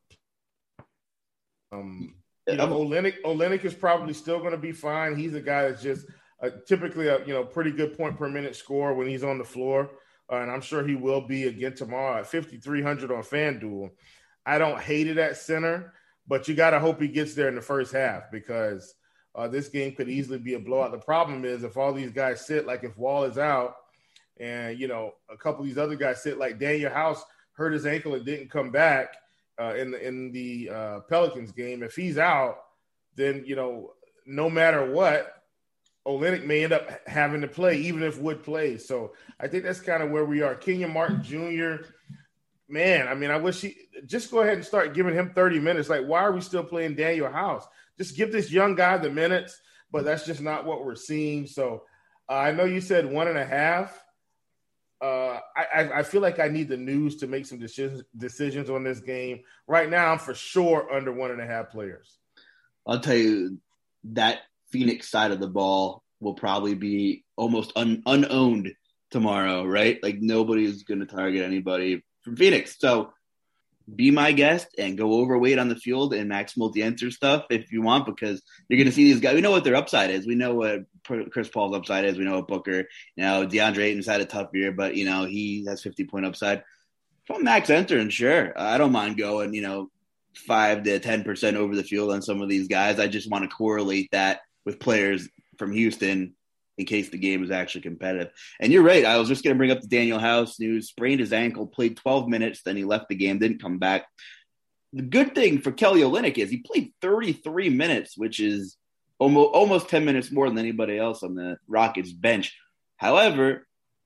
um, – you know, Olynyk, Olynyk is probably still going to be fine. He's a guy that's just a, typically a you know pretty good point per minute scorer when he's on the floor, uh, and I'm sure he will be again tomorrow at fifty-three hundred on FanDuel. I don't hate it at center, but you got to hope he gets there in the first half because – Uh, this game could easily be a blowout. The problem is if all these guys sit, like if Wall is out and, you know, a couple of these other guys sit, like Daniel House hurt his ankle and didn't come back uh, in the, in the uh, Pelicans game. If he's out, then, you know, no matter what, Olynyk may end up having to play, even if Wood plays. So I think that's kind of where we are. Kenyon Martin Junior, man, I mean, I wish he – just go ahead and start giving him thirty minutes. Like, why are we still playing Daniel House? Just give this young guy the minutes, but that's just not what we're seeing. So uh, I know you said one and a half. Uh, I, I feel like I need the news to make some decisions, decisions on this game. Right now, I'm for sure under one and a half players. I'll tell you, that Phoenix side of the ball will probably be almost un, unowned tomorrow, right? Like nobody's going to target anybody from Phoenix. So be my guest and go overweight on the field and max multi-enter stuff if you want, because you're going to see these guys. We know what their upside is. We know what Chris Paul's upside is. We know what Booker, you know, DeAndre Ayton's had a tough year, but, you know, he has fifty point upside. From max entering, sure. I don't mind going, you know, five to ten percent over the field on some of these guys. I just want to correlate that with players from Houston in case the game is actually competitive. And you're right. I was just going to bring up the Daniel House news. Sprained his ankle, played twelve minutes, then he left the game, didn't come back. The good thing for Kelly Olynyk is he played thirty-three minutes, which is almost, almost ten minutes more than anybody else on the Rockets bench. However,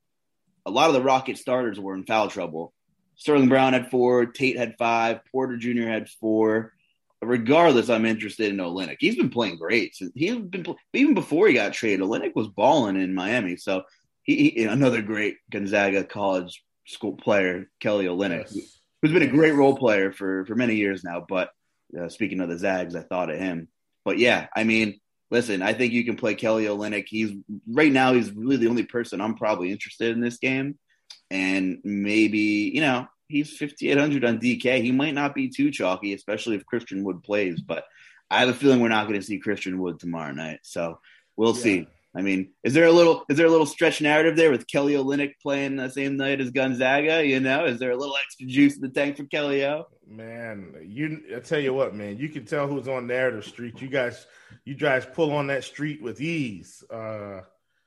a lot of the Rockets starters were in foul trouble. Sterling Brown had four, Tate had five, Porter Junior had four. Regardless, I'm interested in Olynyk. He's been playing great. He's been even before he got traded. Olynyk was balling in Miami. So he, he another great Gonzaga college school player, Kelly Olynyk, yes. who's been a great role player for, for many years now. But uh, speaking of the Zags, I thought of him. But yeah, I mean, listen, I think you can play Kelly Olynyk. He's right now. He's really the only person I'm probably interested in this game, and maybe you know. He's fifty-eight hundred on D K. He might not be too chalky, especially if Christian Wood plays. But I have a feeling we're not going to see Christian Wood tomorrow night. So we'll yeah. see. I mean, is there a little is there a little stretch narrative there with Kelly Olynyk playing the same night as Gonzaga? You know, is there a little extra juice in the tank for Kelly O? Man, you I tell you what, man, you can tell who's on narrative street. You guys, you guys pull on that street with ease. Uh,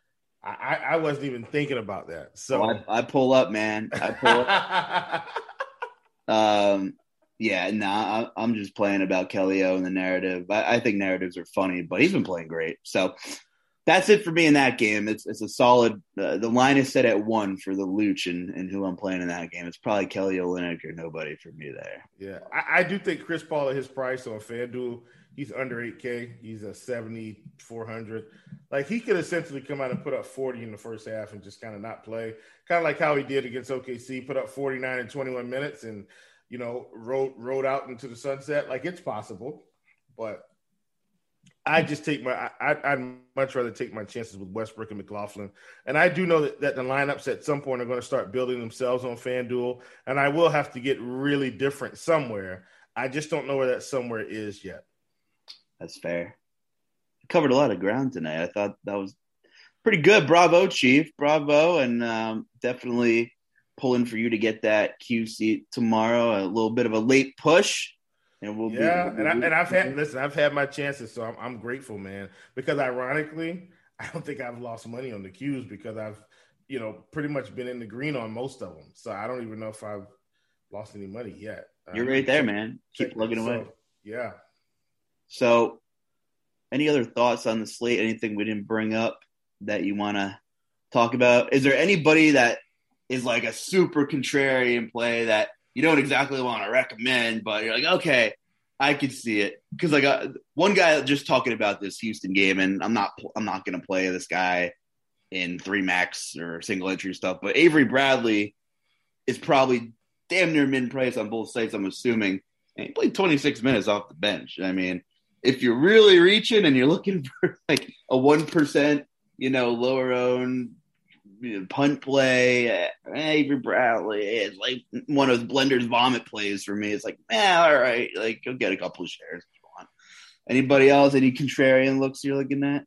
I, I wasn't even thinking about that. So oh, I, I pull up, man. I pull up. um, yeah, nah, I, I'm just playing about Kelly O and the narrative. I, I think narratives are funny, but he's been playing great. So that's it for me in that game. It's it's a solid. Uh, the line is set at one for the Luch and, and who I'm playing in that game. It's probably Kelly Olynyk or nobody for me there. Yeah, I, I do think Chris Paul at his price on FanDuel. He's under eight K. He's a seventy-four hundred. Like, he could essentially come out and put up forty in the first half and just kind of not play. Kind of like how he did against O K C, put up forty-nine in twenty-one minutes and, you know, rode, rode out into the sunset. Like, it's possible. But I just take my I, – I'd much rather take my chances with Westbrook and McLaughlin. And I do know that, that the lineups at some point are going to start building themselves on FanDuel. And I will have to get really different somewhere. I just don't know where that somewhere is yet. That's fair. Covered a lot of ground tonight. I thought that was pretty good. Bravo, Chief. Bravo. And um, definitely pulling for you to get that Q seat tomorrow. A little bit of a late push. And we'll yeah, be, and, I, and I've had – listen, I've had my chances, so I'm, I'm grateful, man. Because ironically, I don't think I've lost money on the Qs because I've, you know, pretty much been in the green on most of them. So I don't even know if I've lost any money yet. You're um, right there, man. Keep plugging so, away. Yeah. So any other thoughts on the slate? Anything we didn't bring up that you want to talk about? Is there anybody that is like a super contrarian play that you don't exactly want to recommend, but you're like, okay, I could see it? Because like uh, one guy just talking about this Houston game, and I'm not I'm not going to play this guy in three max or single entry stuff, but Avery Bradley is probably damn near min price on both sites, I'm assuming. And he played twenty-six minutes off the bench. I mean, if you're really reaching and you're looking for like a one percent, you know, lower owned you know, punt play, uh, Avery Bradley is like one of Blender's vomit plays for me. It's like, eh, all right, like go get a couple of shares if you want. Anybody else? Any contrarian looks you're looking at?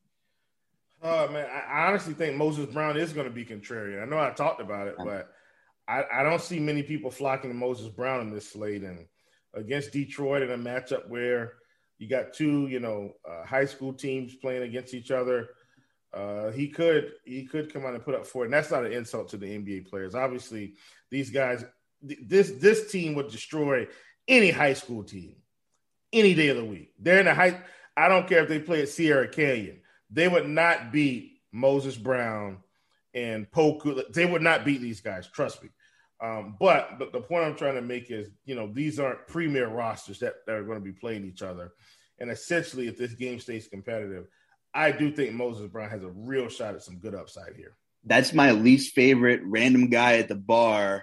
Oh man, I honestly think Moses Brown is going to be contrarian. I know I talked about it, but I, I don't see many people flocking to Moses Brown in this slate. And against Detroit in a matchup where you got two, you know, uh, high school teams playing against each other, uh, he could he could come out and put up for it. And that's not an insult to the N B A players. Obviously, these guys, th- this this team would destroy any high school team any day of the week. They're in the high. I don't care if they play at Sierra Canyon. They would not beat Moses Brown and Poku. They would not beat these guys. Trust me. Um, but, but the point I'm trying to make is, you know, these aren't premier rosters that, that are going to be playing each other. And essentially, if this game stays competitive, I do think Moses Brown has a real shot at some good upside here. That's my least favorite random guy at the bar,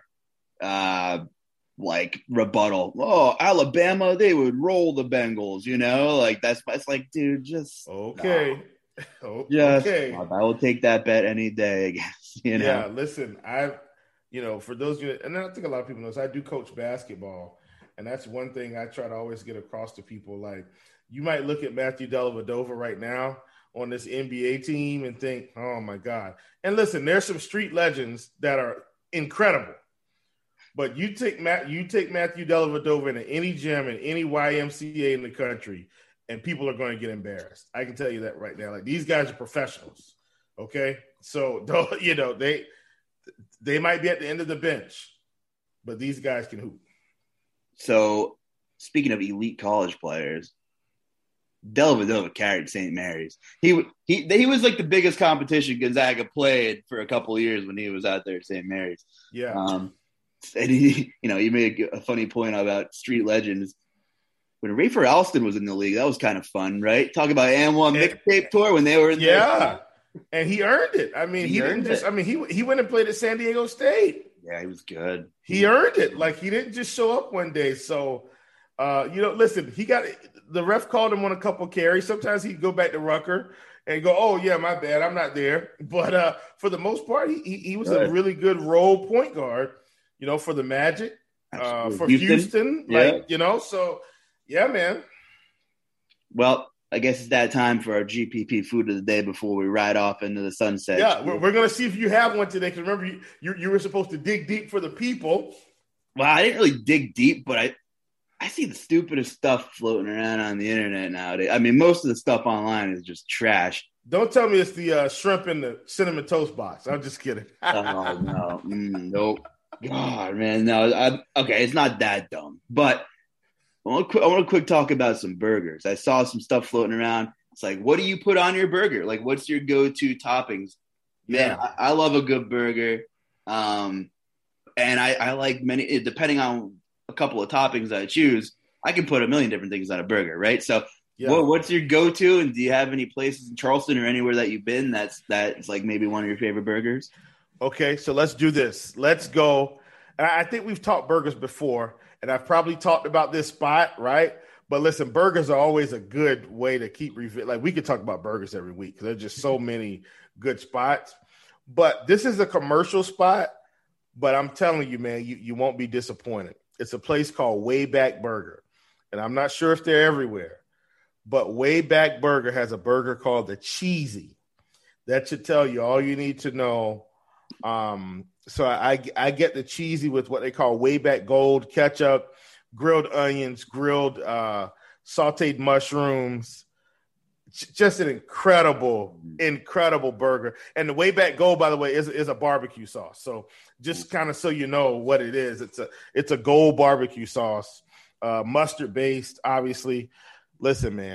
uh, like rebuttal. Oh, Alabama, they would roll the Bengals, you know? Like, that's, that's like, dude, just. Okay. No. Okay. Just, I will take that bet any day, I guess. You know? Yeah, listen, I've, you know, for those of you, and I think a lot of people know this, I do coach basketball, and that's one thing I try to always get across to people. Like, you might look at Matthew Dellavedova right now on this N B A team and think, oh my God. And listen, there's some street legends that are incredible. But you take Matt, you take Matthew Dellavedova into any gym in any Y M C A in the country, and people are going to get embarrassed. I can tell you that right now. Like, these guys are professionals, okay? So, you know, they they might be at the end of the bench, but these guys can hoop. So, speaking of elite college players, Dellavedova carried Saint Mary's. He he he was like the biggest competition Gonzaga played for a couple of years when he was out there at Saint Mary's. Yeah. Um, and he, you know, he made a funny point about street legends. When Rafer Alston was in the league, that was kind of fun, right? Talk about A M one mixtape tour when they were in there. Yeah, and he earned it. I mean, he, he didn't just – I mean, he he went and played at San Diego State. Yeah, he was good. He earned it. Like, he didn't just show up one day. So, uh, you know, listen, he got – the ref called him on a couple carries. Sometimes he'd go back to Rucker and go, oh, yeah, my bad, I'm not there. But uh, for the most part, he, he, he was good. A really good role point guard, you know, for the Magic, uh, for Houston, Houston yeah. like, you know, so – yeah, man. Well, I guess it's that time for our G P P food of the day before we ride off into the sunset. Yeah, we're, we're going to see if you have one today. Because remember, you, you you were supposed to dig deep for the people. Well, I didn't really dig deep, but I I see the stupidest stuff floating around on the internet nowadays. I mean, most of the stuff online is just trash. Don't tell me it's the uh, shrimp in the cinnamon toast box. I'm just kidding. oh, no. Mm, nope. God, man. No, I, okay, it's not that dumb. But I want, to, I want to quick talk about some burgers. I saw some stuff floating around. It's like, what do you put on your burger? Like, what's your go-to toppings? Man, yeah. I, I love a good burger. Um, and I, I like many, depending on a couple of toppings I choose, I can put a million different things on a burger, right? So yeah. what, what's your go-to? And do you have any places in Charleston or anywhere that you've been that's that's like maybe one of your favorite burgers? Okay, so let's do this. Let's go. And I think we've talked burgers before. And I've probably talked about this spot, right? But listen, burgers are always a good way to keep revi- like we could talk about burgers every week because there's just so many good spots. But this is a commercial spot, but I'm telling you, man, you, you won't be disappointed. It's a place called Wayback Burger. And I'm not sure if they're everywhere, but Wayback Burger has a burger called the Cheesy. That should tell you all you need to know. Um, So I, I get the cheesy with what they call Wayback Gold ketchup, grilled onions, grilled uh, sauteed mushrooms. Just an incredible, incredible burger. And the Wayback Gold, by the way, is, is a barbecue sauce. So just kind of so you know what it is, it's a it's a gold barbecue sauce, uh, mustard based, obviously. Listen, man,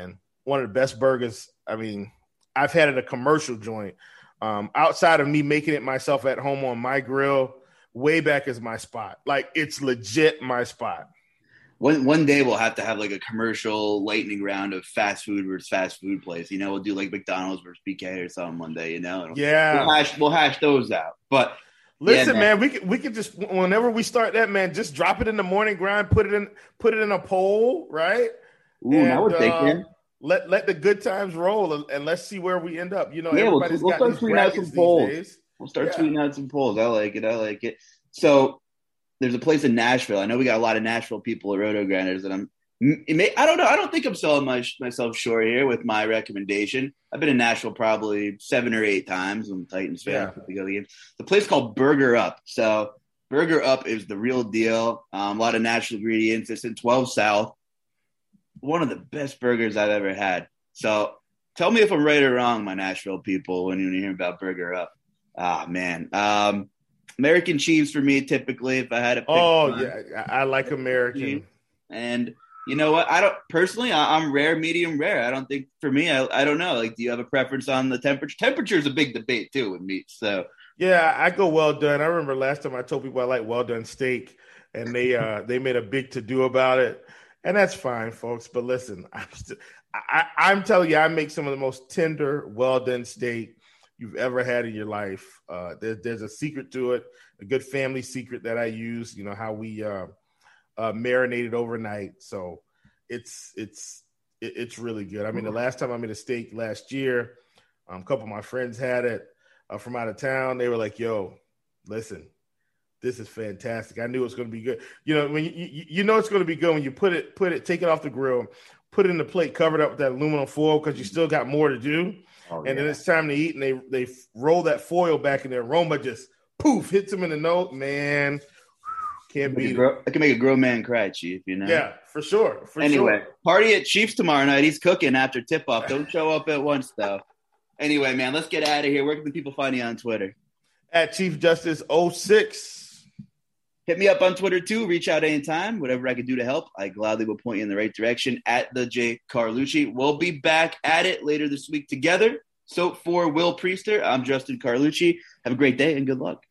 one of the best burgers. I mean, I've had at a commercial joint. Um, outside of me making it myself at home on my grill, Way Back is my spot. Like, it's legit my spot. One one day we'll have to have like a commercial lightning round of fast food versus fast food place. You know, we'll do like McDonald's versus B K or something one day. You know, and yeah, we'll hash, we'll hash those out. But listen, yeah, man, we can we can just whenever we start that, man, just drop it in the morning grind, put it in put it in a poll, right? Ooh, and, I would think, uh, man. Let let the good times roll, and, and let's see where we end up. You know, yeah, everybody's we'll, we'll got start these tweeting out some polls. Days. We'll start yeah. tweeting out some polls. I like it. I like it. So there's a place in Nashville. I know we got a lot of Nashville people at Roto Grinders, and I'm. It may, I don't know. I don't think I'm selling my, myself short here with my recommendation. I've been in Nashville probably seven or eight times. I'm Titans fan. Yeah. The place called Burger Up. So Burger Up is the real deal. Um, a lot of natural ingredients. It's in twelve South. One of the best burgers I've ever had. So tell me if I'm right or wrong, my Nashville people, when you hear about Burger Up. Ah, man. Um, American cheese for me, typically, if I had to pick Oh, one. yeah. I like American. And you know what? I don't personally. I, I'm rare, medium rare. I don't think for me. I, I don't know. Like, do you have a preference on the temperature? Temperature is a big debate too with meat. So yeah, I go well done. I remember last time I told people I like well done steak, and they uh, they made a big to do about it, and that's fine, folks. But listen, I'm st- I, I'm telling you, I make some of the most tender, well done steak you've ever had in your life. Uh, there, there's a secret to it, a good family secret that I use. You know how we. Uh, Uh, marinated overnight, so it's it's it, it's really good. I mean, the last time I made a steak last year, um, a couple of my friends had it uh, from out of town. They were like, "Yo, listen, this is fantastic." I knew it was going to be good. You know, when you, you you know it's going to be good when you put it put it take it off the grill, put it in the plate, covered up with that aluminum foil because you still got more to do, oh, and yeah. then it's time to eat, and they they roll that foil back, and the aroma just poof hits them in the nose, man. Can't beat it. I can make a grown man cry, Chief, you know? Yeah, for sure. For anyway, sure. Party at Chief's tomorrow night. He's cooking after tip-off. Don't show up at once, though. Anyway, man, let's get out of here. Where can the people find you on Twitter? At Chief Justice oh six. Hit me up on Twitter, too. Reach out anytime. Whatever I can do to help, I gladly will point you in the right direction. At the J Carlucci. We'll be back at it later this week together. So for Will Priester, I'm Justin Carlucci. Have a great day and good luck.